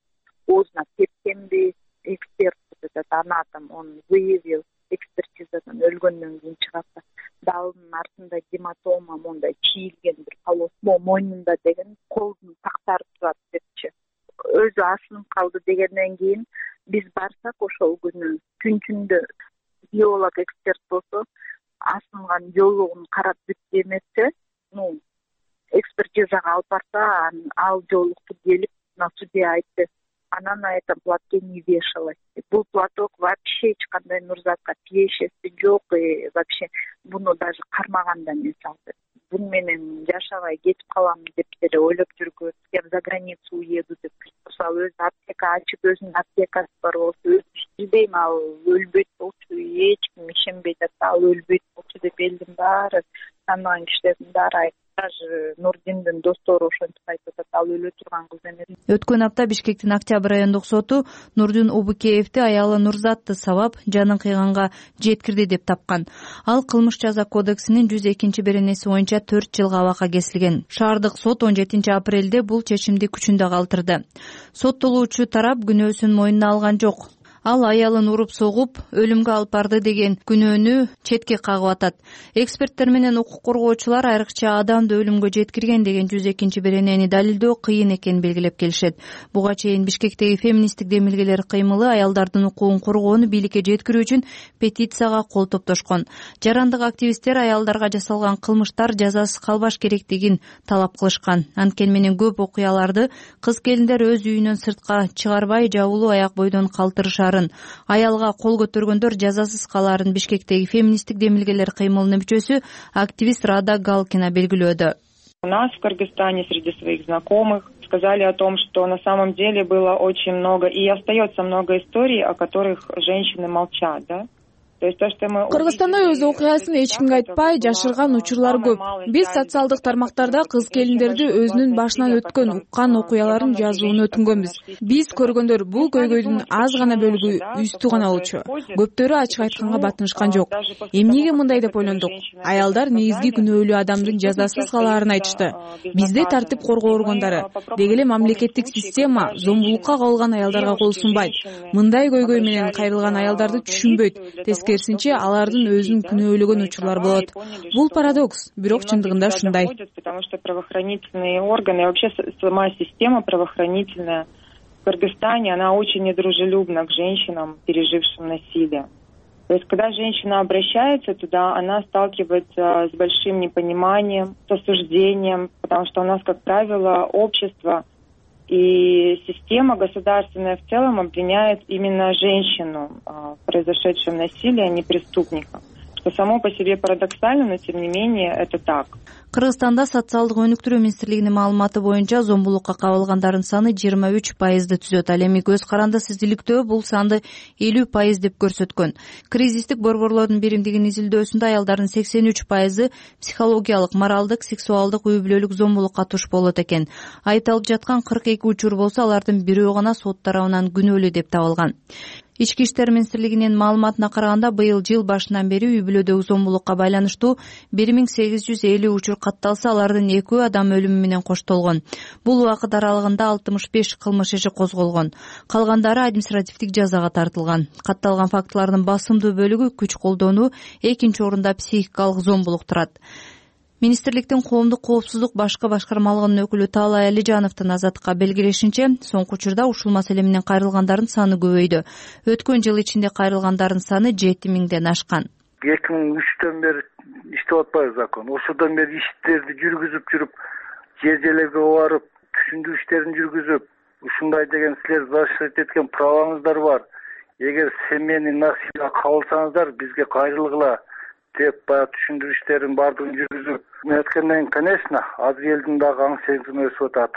поздно тепкенби, эксперт этот анатом, он выявил экспертизадан өлгөндөн кийин чыгат. Далдын артында гематома, мондай чийилген бир полоса мойнунда деген, колдун тактарып турат депчи. Өзү асынып калды дегенден кийин биз барсак ошол күнү түнчүндө биолог эксперт болсо асынган жолугун карап бүт эмесе, ну экспертизага алып барса, ал жолукту келип на суде айтты. Она на этом платке не вешалась. Бул платок вообще эч кандай Нурзатка тиешеси жок, и вообще буну даже кармаган да эмес алды. Бун менен жашабай кетип калам деп деле ойлоп жүргөн. Я за границу уеду деп. Мисалы өзү аптека ачып, өзүнүн аптекасы бар болсо, өзү билбейм, ал өлбөйт болчу, эч ким ишенбейт атат, ал өлбөйт болчу деп элдин баары, таанаган кишилердин баары айтты. даже Нурдиндин достору ошентип айтып атат, ал өлө турган кыз эмес. Өткөн апта Бишкектин Октябрь райондук соту Нурдин Обукеевди аялы Нурзатты сабап, жанын кыйганга жеткирди деп тапкан. Ал кылмыш жаза кодексинин жүз экинчи беренеси боюнча төрт жылга абакка кесилген. Шаардык сот он жетинчи апрелде бул чечимди күчүндө калтырды. Соттолуучу тарап күнөөсүн мойнуна алган жок. Ал аялын уруп согуп, өлүмгө алып барды деген күнөөнү четке кагып атат. Эксперттер менен укук коргоочулар айрыкча адамды өлүмгө жеткирген деген жүз экинчи беренени далилдөө кыйын экенин белгилеп келишет. Буга чейин Бишкектеги феминисттик демилгелер кыймылы аялдардын укугун коргоону бийликке жеткирүү үчүн петицияга кол топтошкон. Жарандык активисттер аялдарга жасалган кылмыштар жазасыз калбаш керектигин талап кылышкан. Анткени менен көп окуяларды кыз келиндер өз үйүнөн сыртка чыгарбай жабылуу аяк бойдон калтырышар, аялга кол көтөргөндөр жазасыз калаарын Бишкектеги феминисттик демилгелер кыймылынын мүчөсү активист Рада Галкина белгилөөдө. У нас в Кыргызстане среди своих знакомых сказали о том, что на самом деле было очень много и остается много историй, о которых женщины молчат, да? Кыргызстанда өз окуясын эч кимге айтпай жашырган учурлар көп. Биз социалдык тармактарда кыз келиндерди өзүнүн башынан өткөн уккан окуяларын жазууну өтүнгөнбүз. Биз көргөндөр бул көйгөйдүн аз гана бөлүгү үстү гана болчу. Көптөрү ачык айтканга батынышкан жок. Эмнеге мындай деп ойлондук? Аялдар негизги күнөөлүү адамдын жазасыз калаарын айтышты. Бизде тартип коргоо органдары, деги эле мамлекеттик система зомбулукка кабылган аялдарга кол сунбайт. Мындай көйгөй менен кайрылган аялдарды түшүнбөйт. Керсинче алардын өзүн күнөөлөгөн учурлар болот. Бул парадокс, бирок чындыгында ушундай. Потому что правоохранительные органы и вообще сама система правоохранительная в Кыргызстане, она очень недружелюбна к женщинам, пережившим насилие. То есть, когда женщина обращается туда, она сталкивается с большим непониманием, с осуждением, потому что у нас, как правило, общество и система государственная в целом обвиняет именно женщину в произошедшем насилии, а не преступника. Что само по себе парадоксально, но тем не менее это так. Кыргызстанда социалдык өнүктүрүү министрлигинин маалыматы боюнча зомбулукка кабылгандардын саны жыйырма үч пайызды түзөт. Ал эми көз каранды сиздиликтөө бул санды элүү пайыз деп көрсөткөн. Кризистик борборлордун биримдигинин изилдөөсүндө аялдардын сексен үч пайызы психологиялык, моралдык, сексуалдык үй бүлөлүк зомбулукка туш болот экен. Айтылып жаткан кырк эки учур болсо, алардын бирөө гана сот тарабынан күнөөлүү деп табылган. Ички иштер министрлигинин маалыматына караганда, быйыл жыл башынан бери үй бүлөдөгү зомбулукка байланыштуу бир миң сегиз жүз элүү учур катталса, алардын экөө адам өлүмү менен коштолгон. Бул убакыт аралыгында алтымыш беш кылмыш иши козголгон. Калгандары административдик жазага тартылган. Катталган фактылардын басымдуу бөлүгү күч колдонуу, экинчи орунда психикалык зомбулук турат. Министрликтин коомдук коопсуздук башкы башкармалыгынын өкүлү Таалай Алижановдун Азаттыкка белгилешинче, соңку учурда ушул маселе менен кайрылгандардын саны көбөйдү. Өткөн жыл ичинде кайрылгандардын саны жети миңден ашкан. эки миң үчтөн бери иштеп атпайбы закон. Ошодон бери иштерди жүргүзүп жүрүп, жер жерлерге барып, түшүндүрүү иштерин жүргүзүп, ушундай деген силер защищать эткен праваңыздар бар. Эгер семейный насилие кабылсаңыздар, бизге кайрылгыла деп баягы түшүндүрүү иштерин баардыгын жүргүзүп, өткөндөн конечно, аз элдин дагы аң сезими өсүп атат.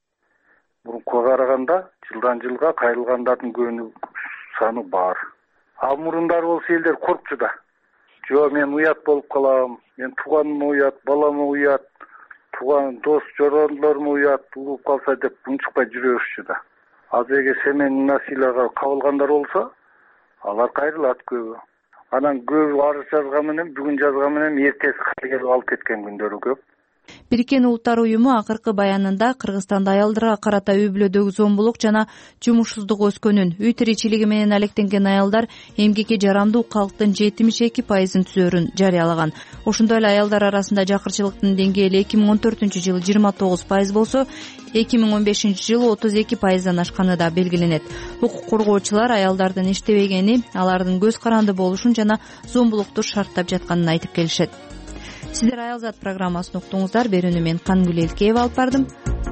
Мурункуга караганда жылдан жылга кайрылгандардын көбүнүн саны бар. Ал мурундар болсо элдер коркчу да. Жо, мен уят болуп калам, мен тууганыма уят, балама уят, тууган дос жорондорума уят болуп калса деп унчукпай жүрөбүзчү да. Азыр эгер семейный насилияга кабылгандар болсо, алар кайрылат көбү. Анан көбү арыз жазган менен, бүгүн жазган менен эртеси кайрылып алып кеткен күндөрү көп. Бириккен Улуттар уюму акыркы баянында Кыргызстанда аялдарга карата үй бүлөдөгү зомбулук жана жумушсуздук өскөнүн, үй тиричилиги менен алектенген аялдар эмгекке жарамдуу калктын жетимиш эки пайызын түзөрүн жарыялаган. Ошондой эле аялдар арасында жакырчылыктын деңгээли эки миң он төртүнчү жылы жыйырма тогуз пайыз болсо, эки миң он бешинчи жылы отуз эки пайыздан ашканы да белгиленет. Укук коргоочулар аялдардын иштебегени, алардын көз каранды болушун жана зомбулукту шарттап жатканын айтып келишет. Сиздер Аялзат программасын уктуңуздар. Берүүнү мен Кангүл Элкеева алып бардым.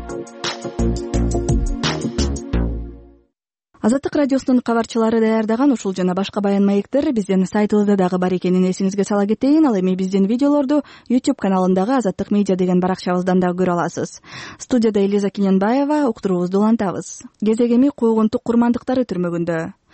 Азаттык радиосунун кабарчылары даярдаган ушул жана башка баян маектер биздин сайтыбызда дагы бар экенин эсиңизге сала кетейин. Ал эми биздин видеолорду YouTube каналындагы Азаттык медиа деген баракчабыздан да көрө аласыз. Студияда Элиза Кененбаева, уктуруубузду улантабыз. Кезегеми куугунтук курмандыктары түрмөгүндө.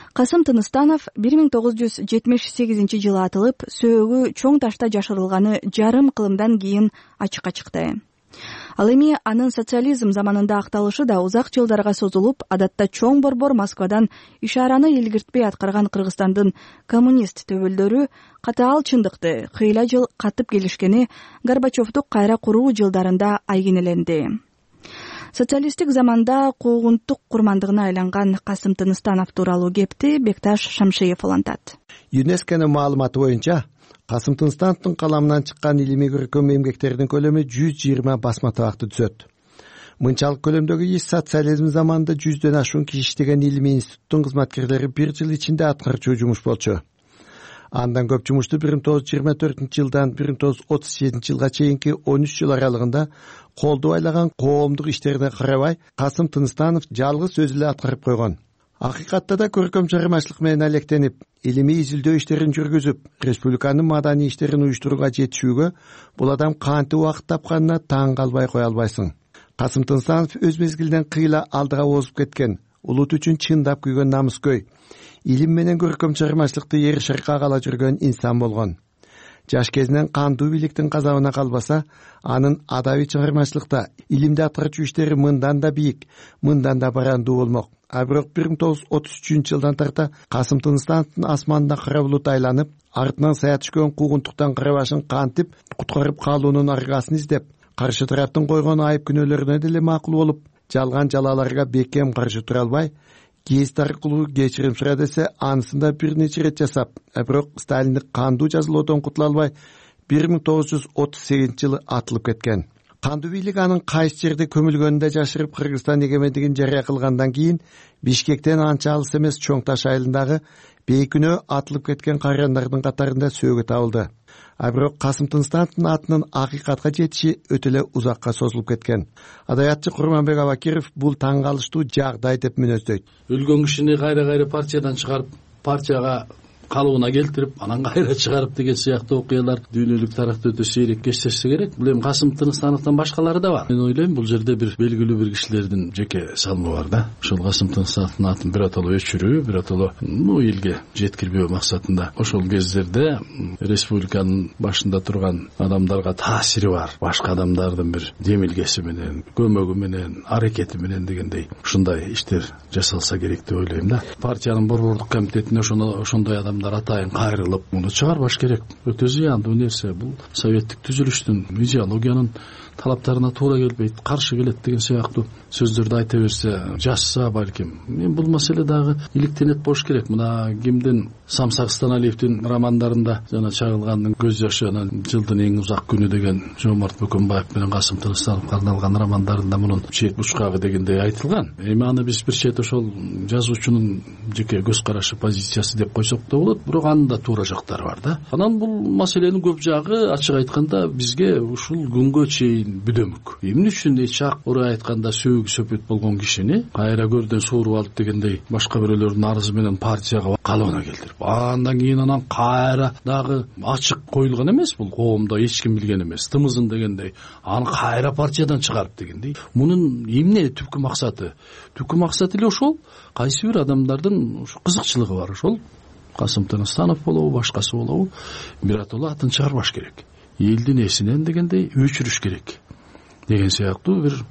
Касым Тыныстанов бир миң тогуз жүз жетимиш сегизинчи жылы атылып, сөөгү чоң ташта жашырылганы жарым кылымдан кийин ачыкка чыкты. Ал эми анын социализм заманында акталышы да узак жылдарга созулуп, адатта чоң борбор Москвадан ишараны илгиртпей аткарган Кыргызстандын коммунист төбөлдөрү катаал чындыкты кыйла жыл катып келишкени Горбачевду кайра куруу жылдарында айгинеленди. Социалисттик заманда куугунттук курмандыгына айланган Касым Тыныстанов тууралуу кепти Бекташ Шамшиев улантат. ЮНЕСКОнун маалыматы боюнча Касым Тыныстановдун каламынан чыккан илимий көркөм эмгектердин көлөмү жүз жыйырма басма табакты түзөт. Мынчалык көлөмдөгү иш социализм заманында жүздөн ашуун киши иштеген илимий институттун кызматкерлери бир жыл ичинде аткарчу жумуш болчу. Андан көп жумушту бир миң тогуз жүз жыйырма төртүнчү жылдан бир миң тогуз жүз отуз жетинчи жылга чейинки он үч жыл аралыгында колду байлаган коомдук иштерине карабай Касым Тыныстанов жалгыз өзү эле аткарып койгон. Акыйкатта да көркөм чыгармачылык менен алектенип, илимий изилдөө иштерин жүргүзүп, республиканын маданий иштерин уюштурууга жетишүүгө бул адам кантип убакыт тапканына таң калбай кое албайсың. Касым Тыныстанов өз мезгилинен кыйла алдыга озуп кеткен, улут үчүн чындап күйгөн намыскөй, илим менен көркөм чыгармачылыкты эр шаркка кала жүргөн инсан болгон. Жаш кезинен кандуу бийликтин казабына калбаса, анын адабий чыгармачылыкта илимде аткарчу иштери мындан да бийик, мындан да барандуу болмок. А бирок бир миң тогуз жүз отуз үчүнчү жылдан тарта Касым Тыныстановдун асманында кара булут айланып, артынан сая түшкөн куугунтуктан кара башын кантип куткарып калуунун аргасын издеп, каршы тараптын койгон айып күнөөлөрүнө деле макул болуп, жалган жалаларга бекем каршы тура албай, гезит аркылуу кечирим сура десе, анысында бир нече ирет жасап, а бирок Сталиндик кандуу жазалоодон кутула албай, бир миң тогуз жүз отуз сегизинчи жылы атылып кеткен. Кандуу бийлик анын кайсы жерде көмүлгөнүндө жашырып Кыргызстан эгемендигин жарыя кылгандан кийин Бишкектен анча алыс эмес Чоң Таш айылындагы бейкүнөө атылып кеткен кайрандардын катарында сөөгү табылды. А бирок Касым Тыныстановдун атынын акыйкатка жетиши өтө эле узакка созулуп кеткен. Адаятчы Курманбек Абакиров бул таң калыштуу жагдай деп мүнөздөйт. Өлгөн кишини кайра-кайра партиядан чыгарып, партияга калыбына келтирип, анан кайра чыгарып деген сыяктуу окуялар дүйнөлүк тарыхта өтө сейрек кездешсе керек. Бул эми Касым Тыныстановдон башкалары да бар. Мен ойлойм, бул жерде бир белгилүү бир кишилердин жеке салмы бар да. Ошол Касым Тыныстановдун атын биротоло өчүрүү, биротоло ну элге жеткирбөө максатында. Ошол кездерде республиканын башында турган адамдарга таасири бар. Башка адамдардын бир демилгеси менен, көмөгү менен, аракети менен дегендей ушундай иштер жасалса керек деп ойлойм да. Партиянын борбордук комитетине ошондой адам атайын кайрылып, муну чыгарбаш керек. Өтө зыяндуу нерсе. Бул советтик түзүлүштүн, идеологиянын талаптарына туура келбейт, каршы келет деген сыяктуу сөздөрдү айта берсе, жазса балким. Мен бул маселе дагы иликтенет болуш керек. Мына кимдин Самсак Станалиевдин романдарында жана чагылгандын көз жашы, анан жылдын эң узак күнү деген Жомарт Бөкөнбаев менен Касым Тыныстановго арналган романдарында мунун чет бушкагы дегендей айтылган. Эми аны биз бир чет ошол жазуучунун жеке көз карашы, позициясы деп койсок да болот, бирок анын да туура жактары бар да. Анан бул маселенин көп жагы ачык айтканда бизге ушул күнгө чейин бүдөмүк. Эмне үчүн эч ак орой айтканда сөөгү сөпөт болгон кишини кайра көрдөн сууруп алып дегендей башка бирөөлөрдүн арызы менен партияга калыбына келтирип, андан кийин анан кайра дагы ачык коюлган эмес, бул коомдо эч ким билген эмес, тымызын дегендей аны кайра партиядан чыгарып дегендей. Мунун эмне түпкү максаты? Түпкү максаты эле ошол. Кайсы бир адамдардын кызыкчылыгы бар, ошол Касым Тыныстанов болобу, башкасы болобу, биротоло атын чыгарбаш керек. Элдин эсинен дегендей өчүрүш керек деген сыяктуу бир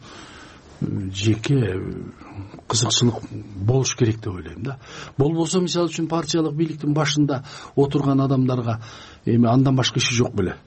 жеке кызыкчылык болуш керек деп ойлойм да. Болбосо мисалы үчүн партиялык бийликтин башында отурган адамдарга эми андан башка иши жок беле.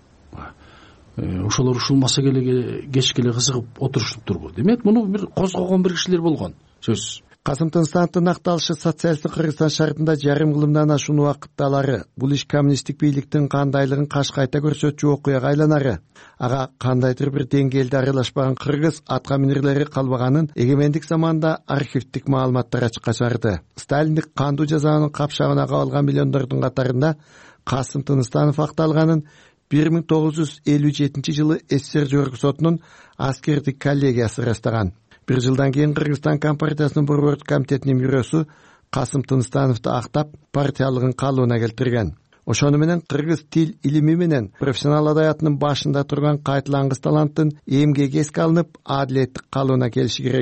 Ошолор ушул маселеге кеч келе кызыгып отуруштуптурбу. Демек, муну бир козгогон бир кишилер болгон. Сөзсүз. Касым Тыныстановдун акталышы социалисттик Кыргызстан шартында жарым кылымдан ашуун убакытталары, бул иш коммунисттик бийликтин кандайлыгын кашкайта көрсөтчү окуяга айланары, ага кандайдыр бир деңгээлде аралашпаган кыргыз атка минерлери калбаганын эгемендик заманда архивдик маалыматтар ачыкка чыгарды. Сталиндик кандуу жазанын капшагына кабылган миллиондордун катарында Касым Тыныстанов акталганын бир миң тогуз жүз элүү жетинчи жылы СССР Жогорку сотунун аскердик коллегиясы ырастаган. Бир жылдан кийин Кыргызстан Компартиясынын борбордук комитетинин бюросу Касым Тыныстановду актап, партиялыгын калыбына келтирген. Ошону менен кыргыз тил илими менен профессионал адаятынын башында турган кайтылангыс таланттын эмгеги эске алынып, адилеттик калыбына келиши керек эле.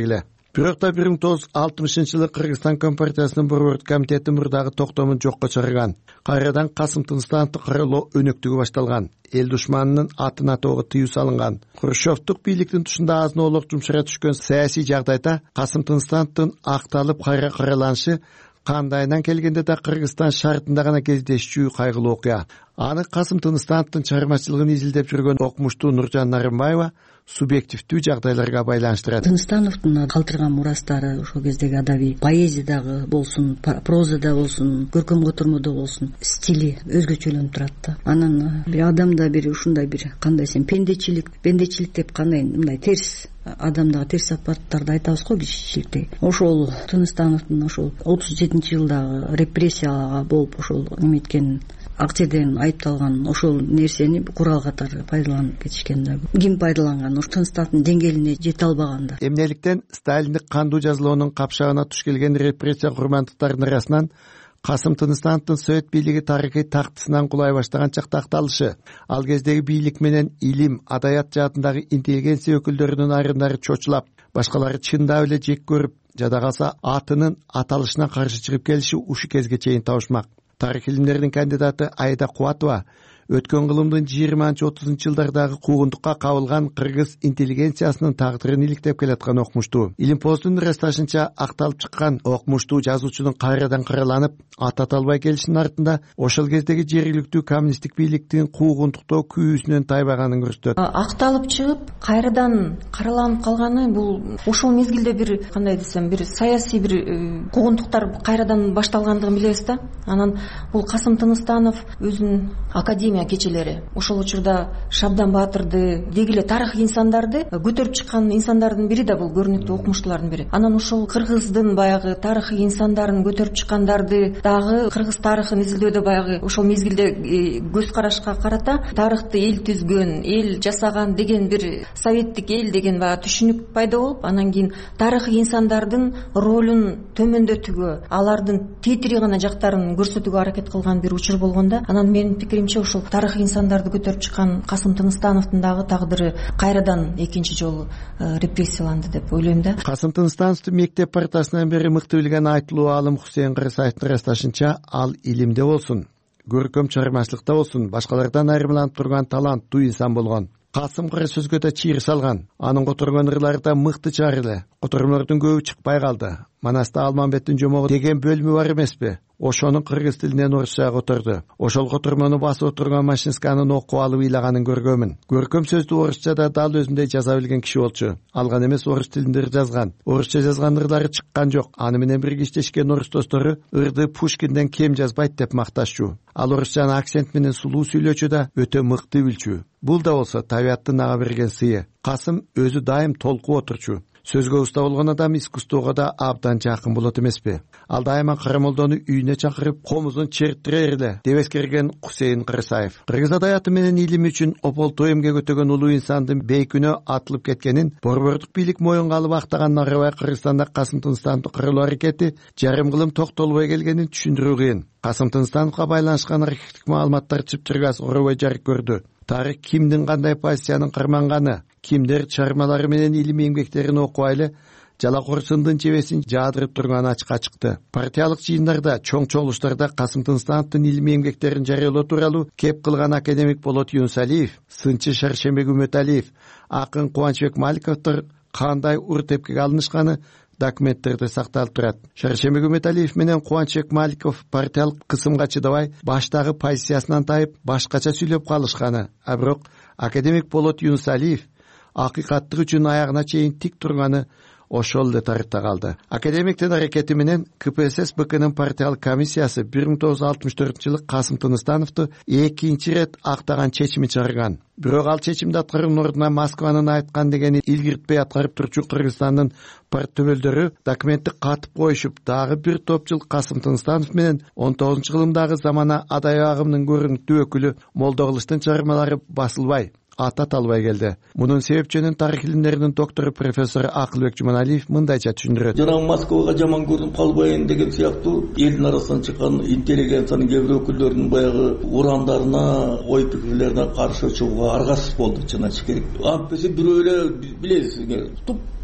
бирок да бир миң тогуз жүз алтымышынчы жылы Кыргызстан Компартиясынын борбордук комитети мурдагы токтомун жокко чыгарган. Кайрадан Касым Тыныстановду каралоо өнөктүгү башталган. Эл душманынын атын атоого тыюу салынган. Хрущевдук бийликтин тушунда азын-оолук жумшара түшкөн саясий жагдайда Касым Тыныстановдун акталып кайра караланышы кандайынан келгенде да Кыргызстан шартында гана кездешчү кайгылуу окуя. Аны Касым Тыныстановдун чыгармачылыгын изилдеп жүргөн окумуштуу Нуржан Нарымбаева субъективдүү жагдайларга байланыштырат. Тыныстановдун калтырган мурастары ошол кездеги адабий поэзиядагы болсун, прозада болсун, көркөм котормодо болсун стили өзгөчөлөнүп турат да. Анан бир адамда бир ушундай бир кандай сен пендечилик, пендечилик деп кандай мындай терс адамдагы терс сапаттарды айтабыз го кишичиликте. Ошол Тыныстановдун ошол отуз жетинчи жылдагы репрессияга болуп ошол эметкен ак жерден айыпталган ошол нерсени курал катары пайдаланып кетишкен да. Ким пайдаланган? Ошо Тыныстановдун деңгээлине жете албаганда. Эмнеликтен сталиндик кандуу жазалоонун капшагына туш келген репрессия курмандыктарынын арасынан Касым Тыныстановдун Совет бийлиги тарыхый тактысынан кулай баштаган чакта акталышы, ал кездеги бийлик менен илим, адаят жаатындагы интеллигенция өкүлдөрүнүн айрымдары чочулап, башкалары чындап эле жек көрүп, жада калса атынын аталышына каршы чыгып келиши ушу кезге чейин табышмак. Тарих илимдеринин кандидаты Айда Кубатова өткөн кылымдын жыйырманчы отузунчу жылдардагы куугунтукка кабылган кыргыз интеллигенциясынын тагдырын иликтеп келаткан окумуштуу. Илимпоздун ырасташынча акталып чыккан окумуштуу жазуучунун кайрадан караланып, ат ата албай келишинин артында ошол кездеги жергиликтүү коммунисттик бийликтин куугунтуктоо күйүүсүнөн тайбаганын көрсөтөт. Акталып чыгып, кайрадан караланып калганы бул ошол мезгилде бир кандай десем, бир саясий бир куугунтуктар кайрадан башталгандыгын билебиз да. Анан бул Касым Тыныстанов өзүнүн академия кечелери ошол учурда Шабдан Баатырды, деги эле тарыхый инсандарды көтөрүп чыккан инсандардын бири да бул көрүнүктүү окумуштуулардын бири. Анан ошол кыргыздын баягы тарыхый инсандарын көтөрүп чыккандарды дагы кыргыз тарыхын изилдөөдө баягы ошол мезгилде көз карашка карата тарыхты эл түзгөн, эл жасаган деген бир советтик эл деген баягы түшүнүк пайда болуп, анан кийин тарыхый инсандардын ролун төмөндөтүүгө, алардын тетири гана жактарын көрсөтүүгө аракет кылган бир учур болгондо, анан менин пикиримче ошол тарыхый инсандарды көтөрүп чыккан Касым Тыныстановдун дагы тагдыры кайрадан экинчи жолу репрессияланды деп ойлойм да. Касым Тыныстановду мектеп партасынан бери мыкты билген айтылуу аалым Хусейин Кырсаевдин ырасташынча, ал илимде болсун, көркөм чыгармачылыкта болсун, башкалардан айырмаланып турган таланттуу инсан болгон. Касым кара сөзгө да чийир салган. Анын которгон ырлары да мыкты чаар эле. Котормолордун көбү чыкпай калды. Манаста Алмамбеттин жомогу деген бөлүмү бар эмеспи? Ошону кыргыз тилинен орусчага которду. Ошол котормону басып отурган Машинсканын окуп алып ыйлаганын көргөмүн. Көркөм сөздү орусчада дал өзүндөй жаза билген киши болчу. Алган эмес орус тилинде жазган. Орусча жазган ырлары чыккан жок. Аны менен бирге иштешкен орус достору ырды Пушкинден кем жазбайт деп макташчу. Ал орусчаны акцент менен сулуу сүйлөчү да өтө мыкты билчү. Бул да болсо табияттын ага берген сыйы. Касым өзү дайым толкуп отурчу. Сөзгө уста болгон адам искусствого да абдан жакын болот эмеспи? Ал дайыма Карамолдону үйүнө чакырып, комузун чертирер эле деп эскерген Хусейин Кырсаев. Кыргыз адабияты менен илими үчүн ополтоо эмгек өтөгөн улуу инсандын бейкүнө атылып кеткенин борбордук бийлик моюнга алып актаганына карабай, Кыргызстанда Касым Тыныстановду каралоо аракети жарым кылым токтолбой келгенин түшүндүрүү кыйын. Касым Тыныстановго байланышкан архивдик маалыматтар чыптыргас орубой жарык көрдү. Тарих кимдин кандай позициянын карманганы, кимдер чыгармалары менен илимий эмгектерин окубай эле жалакорсундун чебесин жаадырып турганы ачыкка чыкты. Партиялык жыйындарда, чоң чогулуштарда Касым Тыныстановдун илимий эмгектерин жарыялоо тууралуу кеп кылган академик Болот Юнусалиев, сынчы Шаршембек Үмөталиев, акын Кубанычбек Маликовдор кандай ур тепкиге алынышканы документтерде сакталып турат. Шаршембек Үмөталиев менен Кубанычбек Маликов партиялык кысымга чыдабай, баштагы позициясынан тайып, башкача сүйлөп калышканы. А бирок академик Болот Юнусалиев акыйкаттык үчүн аягына чейин тик турганы ошол эле тарыхта калды. Академиктин аракети менен Ка Пэ Эс Эс Б Кнын партиялык комиссиясы бир миң тогуз жүз алтымыш төртүнчү жылы Касым Тыныстановду экинчи ирет актаган чечимин чыгарган. Бирок ал чечимди аткаруунун ордуна Москванын айткан дегени илгиртпей аткарып турчу Кыргызстандын парт төбөлдөрү документти катып коюшуп, дагы бир топ жыл Касым Тыныстанов менен он тогузунчу кылымдагы замана адай агымынын көрүнүктүү өкүлү Молдоголуштун чыгармалары басылбай, ат ата албай келди. Мунун себепченин тарых илимдеринин доктору профессор Акылбек Жуманалиев мындайча түшүндүрөт. Жана Москвага жаман көрүнүп калбайын деген сыяктуу элдин арасынан чыккан интеллигенциянын кээ бир өкүлдөрүнүн баягы урандарына, ой пикирлерине каршы чыгууга аргасыз болдук, чын айтыш керек. Антпесе бирөө эле билесиз, туп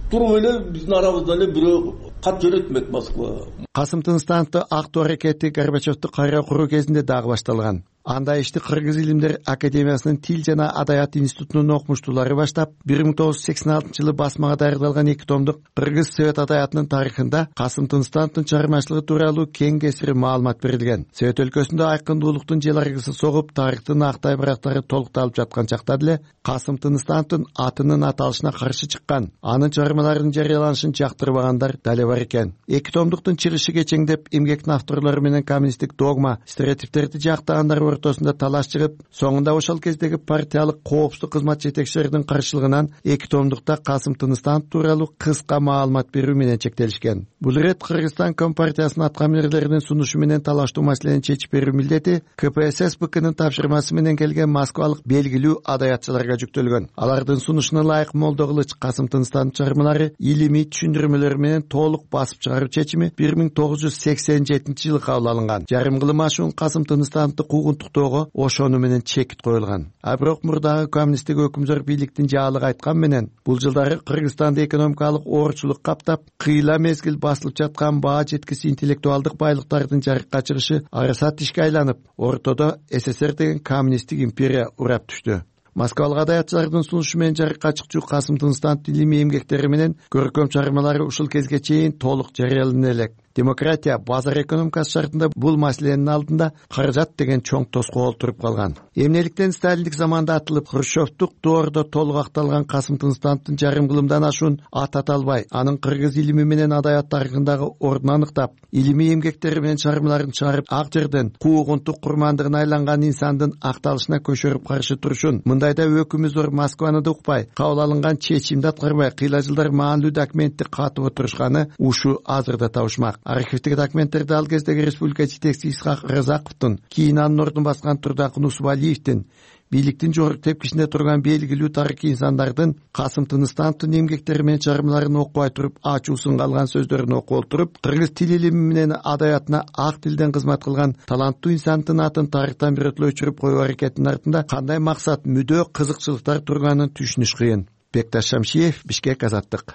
туруп эле биздин арабыздан эле бирөө кат жөнөтмөк Москвага. Касым Тыныстановду актоо аракети Горбачевду кайра куруу кезинде дагы башталган. Анда ишти Кыргыз илимдер академиясынын тил жана адаят институтунун окумуштуулары баштап, бир миң тогуз жүз сексен алтынчы жылы басмага даярдалган эки томдук Кыргыз совет адаятынын тарыхында Касым Тыныстановдун чыгармачылыгы тууралуу кең кесири маалымат берилген. Совет өлкөсүндө айкындуулуктун жел аргысы согуп, тарыхтын актай барактары толукталып жаткан чакта деле Касым Тыныстановдун атынын аталышына каршы чыккан, анын чыгармаларынын жарыяланышын жактырбагандар дале бар экен. Эки томдуктун чыгышы кечеңдеп, эмгектин авторлору менен коммунисттик догма, стереотиптерди жактагандар ортосунда талаш чыгып, соңунда ошол кездеги партиялык коопсуздук кызмат жетекчилеринин каршылыгынан эки томдукта Касым Тыныстанов тууралуу кыска маалымат берүү менен чектелишкен. Бул ирет Кыргызстан Компартиясынын аткаминерлеринин сунушу менен талаштуу маселени чечип берүү милдети К П С С Б Кнын тапшырмасы менен келген москвалык белгилүү адаятчыларга жүктөлгөн. Алардын сунушуна ылайык Молдо Кылыч Касым Тыныстановдун чыгармалары илимий түшүндүрмөлөр менен толук басып чыгаруу чечими бир миң тогуз жүз сексен жетинчи жылы кабыл алынган. Жарым кылым ашуун Касым Тыныстановду куугунтуктоого ошону менен чекит коюлган. А бирок мурдагы коммунисттик өкүмдөр бийликтин жаалыгы айткан менен бул жылдары Кыргызстанда экономикалык оорчулук каптап, кыйла мезгил басылып жаткан баа жеткис интеллектуалдык байлыктардын жарыкка чыгышы арасат ишке айланып, ортодо С С Р деген коммунисттик империя урап түштү. Москвалык адаятчылардын сунушу менен жарыкка чыкчу Касым Тыныстановдун илимий эмгектери менен көркөм чыгармалары ушул кезге чейин толук жарыялана элек. Демократия, базар экономикасы шартында бул маселенин алдында каражат деген чоң тоскоол туруп калган. Эмнеликтен сталиндик заманда атылып, Хрущевдук доордо толук акталган Касым Тыныстановдун жарым кылымдан ашуун ат аталбай, анын кыргыз илими менен адаят тарыхындагы ордун аныктап, илимий эмгектери менен чыгармаларын чыгарып, ак жерден куугунтук курмандыгына айланган инсандын акталышына көчөрүп каршы турушун, мындайда өкүмү зор Москваны да укпай, кабыл алынган чечимди аткарбай, кыйла жылдар маанилүү документти катып отурушканы ушу азырда табышмак. Архивдик документтерде ал кездеги республика жетекчиси Исхак Разаковдун, кийин анын ордун баскан Турдакын Усубалиевдин, бийликтин жогорку тепкичинде турган белгилүү тарыхый инсандардын Касым Тыныстановдун эмгектери менен чыгармаларын окубай туруп, ачуусун калган сөздөрүн окуп олтуруп, кыргыз тил илими менен адаятына ак тилден кызмат кылган таланттуу инсандын атын тарыхтан бирөтлөй өчүрүп коюу аракетинин артында кандай максат, мүдөө, кызыкчылыктар турганын түшүнүш кыйын. Бекташ Шамшиев, Бишкек, Азаттык.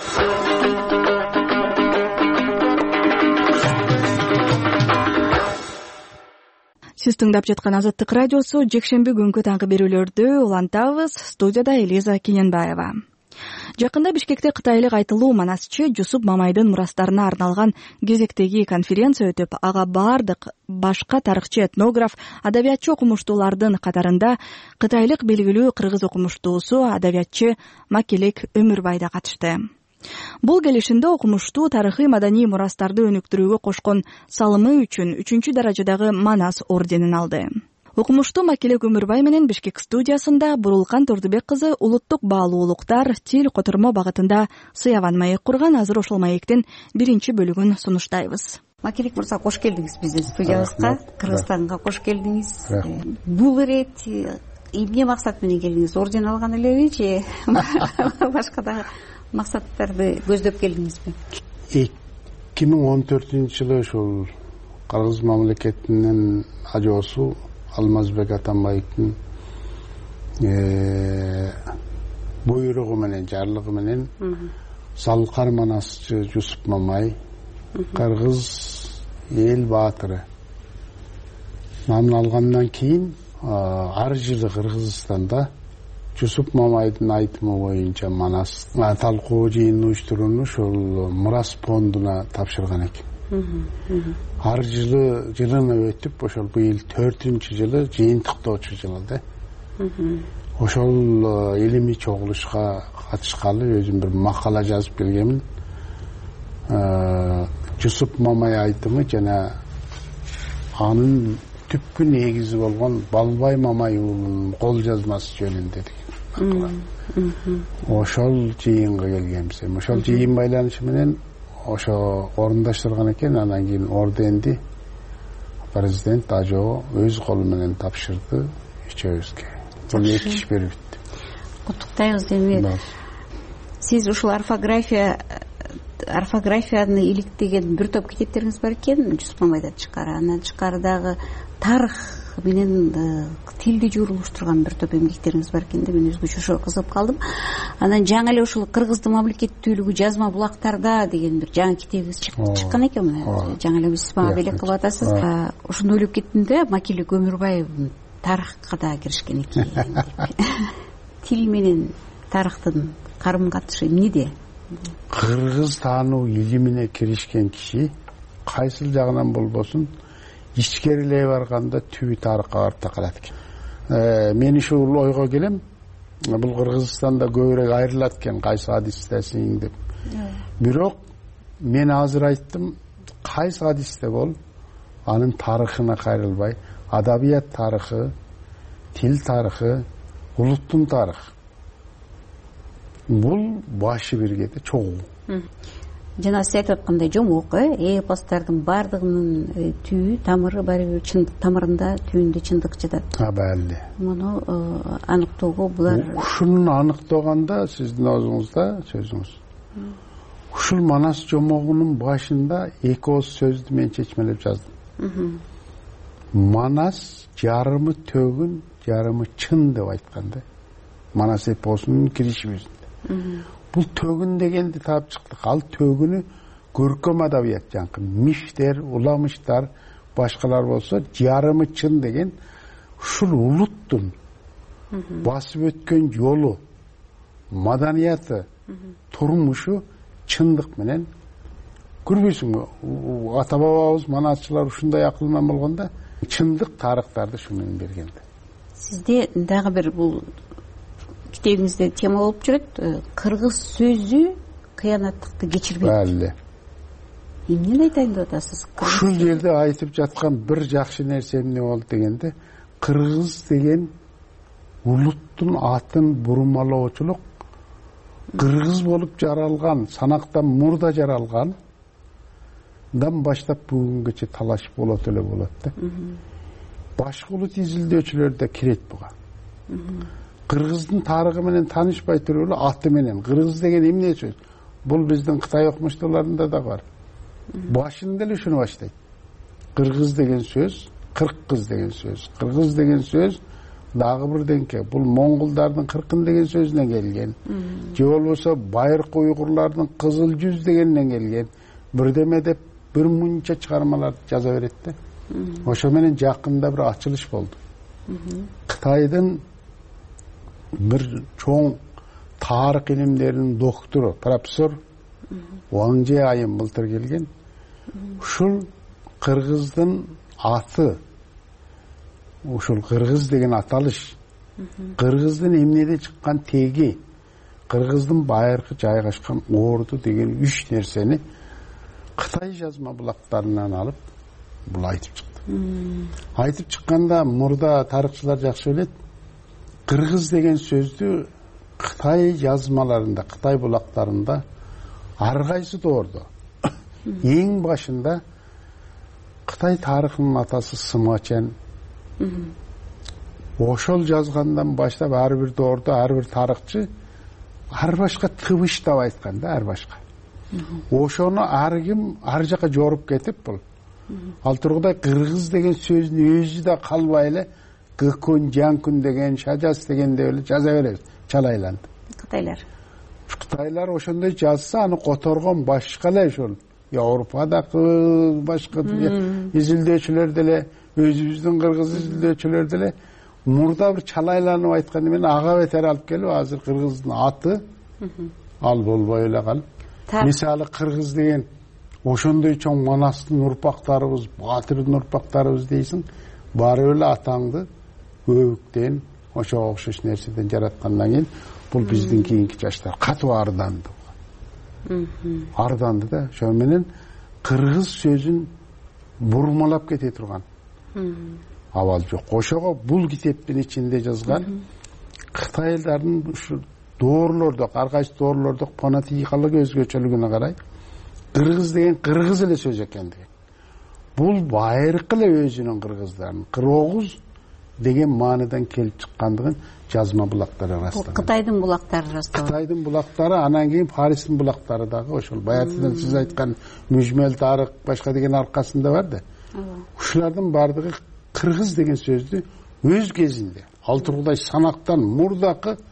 Сиз тыңдап жаткан Азаттык радиосу. Жекшемби күнгү таңкы берүүлөрдү улантабыз. Студияда Элиза Кененбаева. Жакында Бишкекте кытайлык айтылуу манасчы Жусуп Мамайдын мурастарына арналган кезектеги конференция өтүп, ага бардык башка тарыхчы, этнограф, адабиятчы окумуштуулардын катарында кытайлык белгилүү кыргыз окумуштуусу, адабиятчы Макелек Өмүрбай да катышты. Бул келишимде окумуштуу тарыхый маданий мурастарды өнүктүрүүгө кошкон салымы үчүн үчүнчү даражадагы Манас орденин алды. Окумуштуу Макелек Өмүрбай менен Бишкек студиясында Бурулкан Турдубек кызы улуттук баалуулуктар, тил, котормо багытында сыяван маек курган. Азыр ошол маектин биринчи бөлүгүн сунуштайбыз. Макелек мырза, кош келдиңиз биздин студиябызга, Кыргызстанга кош келдиңиз. Бул ирет эмне максат менен келдиңиз? Орден алган элеби же башка да максаттарды көздөп келдиңизби? эки миң он төртүнчү жылы ошол Кыргыз мамлекетинин ажоосу Алмазбек Атамбаевдин буйругу менен, жарлыгы менен Салкар манасчы Жусуп Мамай, Кыргыз эл баатыры намын алгандан кийин ар жылы Кыргызстанда Жусуп Мамайдын айтымы боюнча Манас талкуу жыйын уюштурууну ошол мурас фондуна тапшырган экен. Ар жылы жылына өтүп, ошол быйыл төртүнчү жылы жыйынтыктоочу жылы да. Ошол илимий чогулушка катышкалы өзүм бир макала жазып келгенмин. Жусуп Мамай айтымы жана анын түпкү негизи болгон Балбай Мамай уулунун кол жазмасы жөнүндө деген. Ошол жыйынга келгенбиз. Ошол жыйын байланышы менен ошо орундаштырган экен. Анан кийин орденди президент Ажоо өз колу менен тапшырды үчөөбүзгө. Бул эки иш берип. Куттуктайбыз. Эми сиз ушул орфография орфографияны иликтеген бир топ китептериңиз бар экен, Жусуп Мамайдан тышкары. Андан тышкары дагы тарых менен тилди журулуштурган бир топ эмгектериңиз бар экен да, мен өзгөчө ошо кызыгып калдым. Анан жаңы эле ушул кыргыздын мамлекеттүүлүгү жазма булактарда деген бир жаңы китебиңиз чыккан экен. Мына жаңы эле сиз мага белек кылып атасыз. Ошону ойлоп кеттим да, Макили Көмүрбаев тарыхка да киришкен экен. Тил менен тарыхтын карым катышы эмнеде? Кыргыз таануу илимине киришкен киши кайсыл жагынан болбосун ичкерилей барганда түбү тарыхка барып такалат экен. Мен ушул ойго келем. Бул Кыргызстанда көбүрөөк айрылат экен, кайсы адистесиң деп. Бирок мен азыр айттым, кайсы адисте бол, анын тарыхына кайрылбай, адабият тарыхы, тил тарыхы, улуттун тарыхы. Бул башы биргеде чогуу. Жана сиз айтып аткандай жомок, эпостардын бардыгынын түбү, тамыры баары бир чындык тамырында, түбүндө чындык жатат. Ha, belli. Муну аныктоого булар. Ушуну аныктаганда сиздин өзүңүздө сөзүңүз. Ушул Манас жомогунун башында эки ооз сөздү мен чечмелеп жаздым. Манас жарымы төгүн, жарымы чын деп айтканда. Манас эпосунун киришибизде. Бул төгүн дегенди таап чыктык. Ал төгүнү көркөм адабият жаңкы миштер, уламыштар, башкалар болсо, жарымы чын деген ушул улуттун басып өткөн жолу, маданияты, турмушу чындык менен көрбөйсүңбү? Ата бабабыз манасчылар ушундай акылынан болгондо чындык тарыхтарды шуну менен бергенди. Сизде дагы бир бул китебиңизде тема болуп жүрөт, кыргыз сөзү кыянаттыкты кечирбейт. Белли. Эмнени айтайын деп атасыз? Ушул жерде айтып жаткан бир жакшы нерсе эмне болду дегенде, кыргыз деген улуттун атын бурмалоочулук кыргыз болуп жаралган, санактан мурда жаралган дан баштап бүгүнгөчө талаш болот эле болот да. Башка улут изилдөөчүлөр да кирет буга. Кыргыздын тарыхы менен таанышпай туруп эле аты менен кыргыз деген эмне сөз? Бул биздин Кытай окумуштууларында да бар. Башында эле ушуну баштайт. Кыргыз деген сөз, кыркыз деген сөз. Кыргыз деген сөз дагы бирденке. Бул монголдардын кыркын деген сөзүнөн келген. Же болбосо байыркы уйгурлардын кызыл жүз дегенинен келген. Бирдеме деп бир мынча чыгармаларды жаза берет да. Ошо менен жакында бир ачылыш болду. Кытайдын бир чоң тарых илимдеринин доктору, профессор Ван Же айым былтыр келген. Ушул кыргыздын аты, ушул кыргыз деген аталыш, кыргыздын эмнеде чыккан теги, кыргыздын байыркы жайгашкан орду деген үч нерсени Кытай жазма булактарынан алып бул айтып чыкты. Айтып чыкканда мурда тарыхчылар жакшы билет. Кыргыз деген сөздү Кытай жазмаларында, Кытай булактарында ар кайсы доордо эң башында Кытай тарыхынын атасы Сымачен ошол жазгандан баштап ар бир доордо ар бир тарыхчы ар башка тыбыштап айткан да, ар башка. Ошону ар ким ар жака жоруп кетип бул. Ал тургудай кыргыз деген сөздүн өзү да калбай эле Гыкун, Жанкун деген, Шажас деген деп эле жаза беребиз, чалайланды. Кытайлар. Кытайлар ошондой жазса, аны которгон башка эле ошол Европадагы башка изилдөөчүлөр деле, өзүбүздүн кыргыз изилдөөчүлөр деле мурда бир чалайланып айтканы менен ага бетер алып келип, азыр кыргыздын аты ал болбой эле калып. Мисалы кыргыз деген ошондой чоң Манастын урпактарыбыз, Батырдын урпактарыбыз дейсиң, баары эле атаңды өбүктен, ошого окшош нерседен жараткандан кийин бул биздин кийинки жаштар катуу арданды. Арданды да, ошо менен кыргыз сөзүн бурмалап кете турган абал жок. Ошого бул китептин ичинде жазган Кытайлардын ушу доорлордо, ар кайсы доорлордо фонетикалык өзгөчөлүгүнө карай кыргыз деген кыргыз эле сөз экендиги. Бул байыркы эле өзүнүн кыргыздарын кыргыз деген маанидан келип чыккандыгын жазма булактары ырастаган. Кытайдын булактары ырастаган. Кытайдын булактары, анан кийин Паристин булактары дагы ошол баягыдан сиз айткан мүжмөл тарых башка деген аркасында бар да. Ушулардын бардыгы кыргыз деген сөздү өз кезинде ал тургудай санактан мурдакы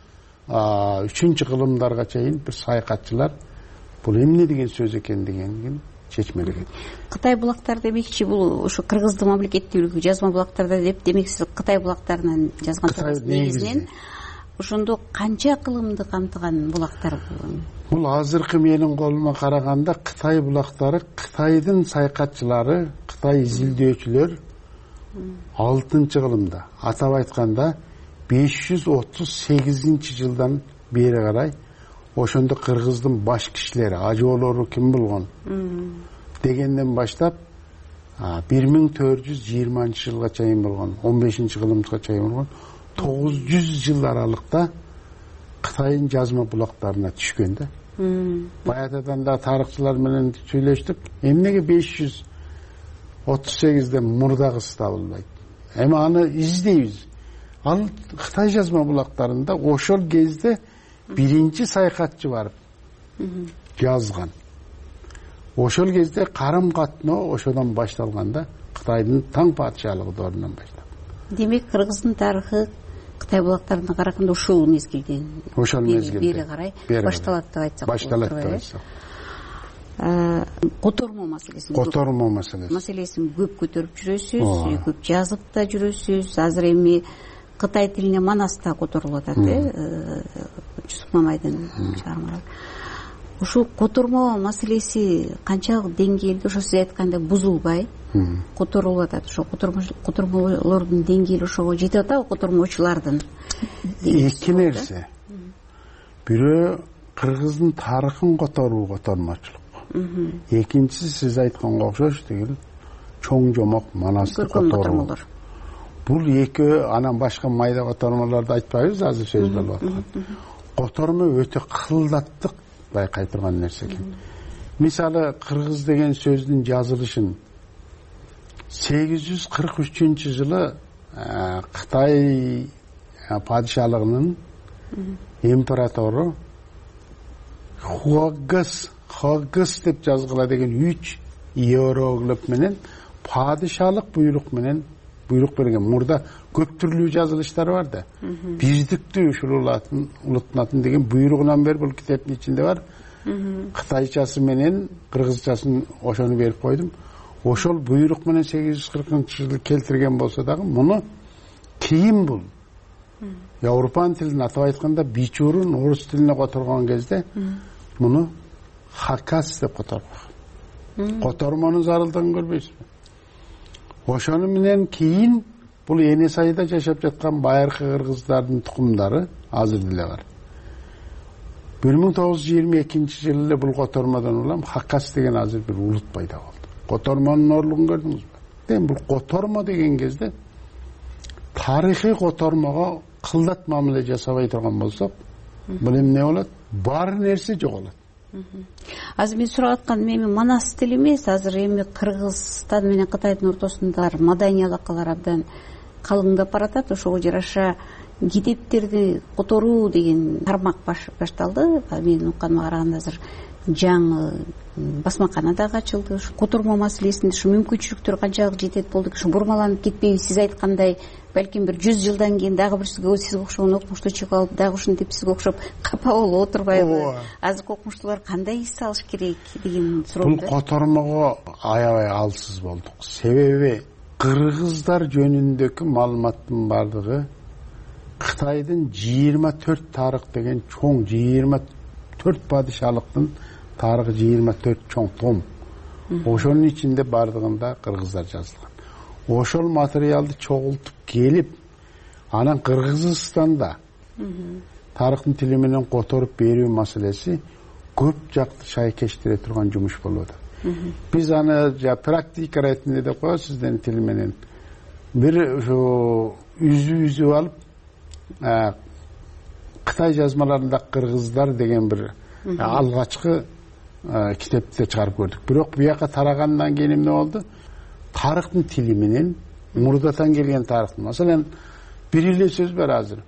үчүнчү кылымдарга чейин бир саякатчылар бул эмне деген сөз экендигин чечмелеген. Кытай булактары демекчи, бул ошо кыргыздын мамлекеттүүлүгү жазма булактарда деп, демек сиз Кытай булактарынан жазгансыңыз. Негизинен ошондо канча кылымды камтыган булактар бул? Бул азыркы менин колума караганда Кытай булактары, Кытайдын саякатчылары, Кытай изилдөөчүлөр алтынчы кылымда, атап айтканда беш жүз отуз сегизинчи жылдан бери карай ошондо кыргыздын баш кишилери, ажоолору ким болгон дегенден баштап бир миң төрт жүз жыйырманчы жылга чейин болгон, он бешинчи кылымга чейин болгон тогуз жүз жыл аралыкта Кытайдын жазма булактарына түшкөн да. Баятадан да тарыхчылар менен сүйлөштүк. Эмнеге беш жүз отуз сегизден мурдагысы табылбайт? Эми аны издейбиз. Ал Кытай жазма булактарында ошол кезде биринчи саякатчы барып жазган. Ошол кезде карым катноо ошодон башталганда, Кытайдын таң падышалыгы дорунан башталды. Демек кыргыздын тарыхы Кытай булактарына караганда ошол мезгилден, ошол мезгилде бери карай башталат деп айтсак. Башталат деп айтсак. Котормо маселесин. Котормо маселеси. Маселесин көп көтөрүп жүрөсүз, көп жазып да жүрөсүз. Азыр эми Кытай тилине Манаста которулуп атат, э? Жусуп Мамайдын чыгармалары. Ушул котормо маселеси канчалык деңгээлде, ошо сиз айткандай бузулбай которулуп атат. Ошо котормолордун деңгээли ошого жетип атабы, котормочулардын? Эки нерсе. Бирөө кыргыздын тарыхын которуу котормочулук. Экинчиси сиз айтканга окшош дегил чоң жомок Манасты которуу. Бул эки, анан башка майда котормолорду айтпайбыз, азыр сөз болуп аткан. Котормо өтө кылдаттык байкай турган нерсе экен. Мисалы, кыргыз деген сөздүн жазылышын сегиз жүз кырк үчүнчү жылы Кытай падышалыгынын императору Хуагыс, Хуагыс деп жазгыла деген үч иероглиф менен падышалык буйрук менен буйрук берген. Мурда көп түрлүү жазылыштар бар да. Биздиктүү улутунатын деген буйругунан бери бул китептин ичинде бар. Кытайчасы менен кыргызчасын ошону берип койдум. Ошол буйрук менен сегиз жүз кыркынчы жылы келтирген болсо дагы, муну кийин бул Европан тилин атап айтканда бичурун орус тилине которгон кезде муну хакас деп которгон. Котормонун зарылдыгын көрбөйсүзбү? Ошону менен кийин бул Эне Сайда жашап жаткан байыркы кыргыздардын тукумдары азыр деле бар. бир миң тогуз жүз жыйырма экинчи жылы эле бул котормодон улам Хакас деген азыр бир улут пайда болду. Котормонун орлугун көрдүңүзбү? Дем бул котормо деген кезде тарыхый котормого кылдат мамиле жасабай турган болсок, бул эмне болот? Бар нерсе жоголот. Азыр мен сурап атканым эми Манас тили эмес, азыр эми Кыргызстан менен Кытайдын ортосунда маданий алакалар абдан калыңдап баратат. Ошого жараша китептерди которуу деген тармак башталды. Менин укканыма караганда азыр жаңы басмакана дагы ачылды. Ушу котормо маселесинде ушу мүмкүнчүлүктөр канчалык жетет болду, ушу бурмаланып кетпейби? Сиз айткандай, балким бир жүз жылдан кийин дагы бир сизге сизге окшогон окумуштуу чыгып алып, дагы ушинтип сизге окшоп капа болуп отурбайбы? Азыркы окумуштуулар кандай эс алыш керек деген суроо. Бул котормого аябай алсыз болдук. Себеби кыргыздар жөнүндөгү маалыматтын бардыгы Кытайдын жыйырма төрт тарых деген чоң жыйырма төрт падышалыктын тарыхы жыйырма төрт чоң том. Ошонун ичинде бардыгында кыргыздар жазылган. Ошол материалды чогултуп келип, анан Кыргызстанда тарыхтын тили менен которуп берүү маселеси көп жакты шайкештире турган жумуш болуп атат. Биз аны жа практика ретинде деп коебуз, сиздин тил менен бир ушу үзү үзүп алып, Кытай жазмаларында кыргыздар деген бир алгачкы китепти чыгарып көрдүк. Бирок буяка тарагандан кийин эмне болду? Тарыхтын тили менен мурдатан келген тарыхтын, маселен бир эле сөз бар азыр.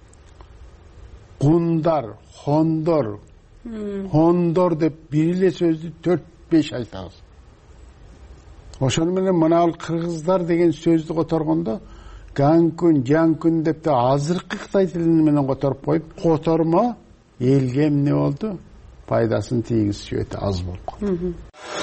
Гундар, хондор, хондор деп бир эле сөздү төрт беш айтабыз. Ошону менен мына кыргыздар деген сөздү которгондо ганкүн жанкүн деп да азыркы кытай тилин менен которуп коюп котормо элге эмне болду, пайдасын тийгизиши өтө аз болуп калды.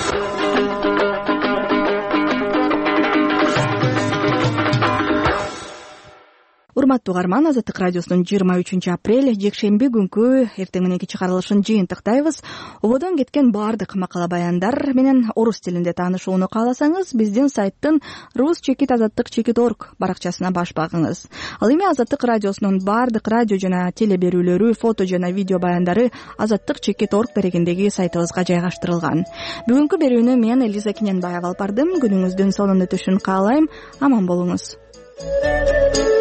Урматтуу угарман, Азаттык радиосунун жыйырма үчүнчү апрель жекшемби күнкү эртең мененки чыгарылышын жыйынтыктайбыз. Ободон кеткен баардык макала баяндар менен орус тилинде таанышууну кааласаңыз, биздин сайттын рус чекит азаттык чекит орг баракчасына баш багыңыз. Ал эми Азаттык радиосунун баардык радио жана телеберүүлөрү, фото жана видео баяндары азаттык чекит орг берегиндеги сайтыбызга жайгаштырылган. Бүгүнкү берүүнү мен Элиза Кененбаева алып бардым. Күнүңүздүн сонун өтүшүн каалайм. Аман болуңуз.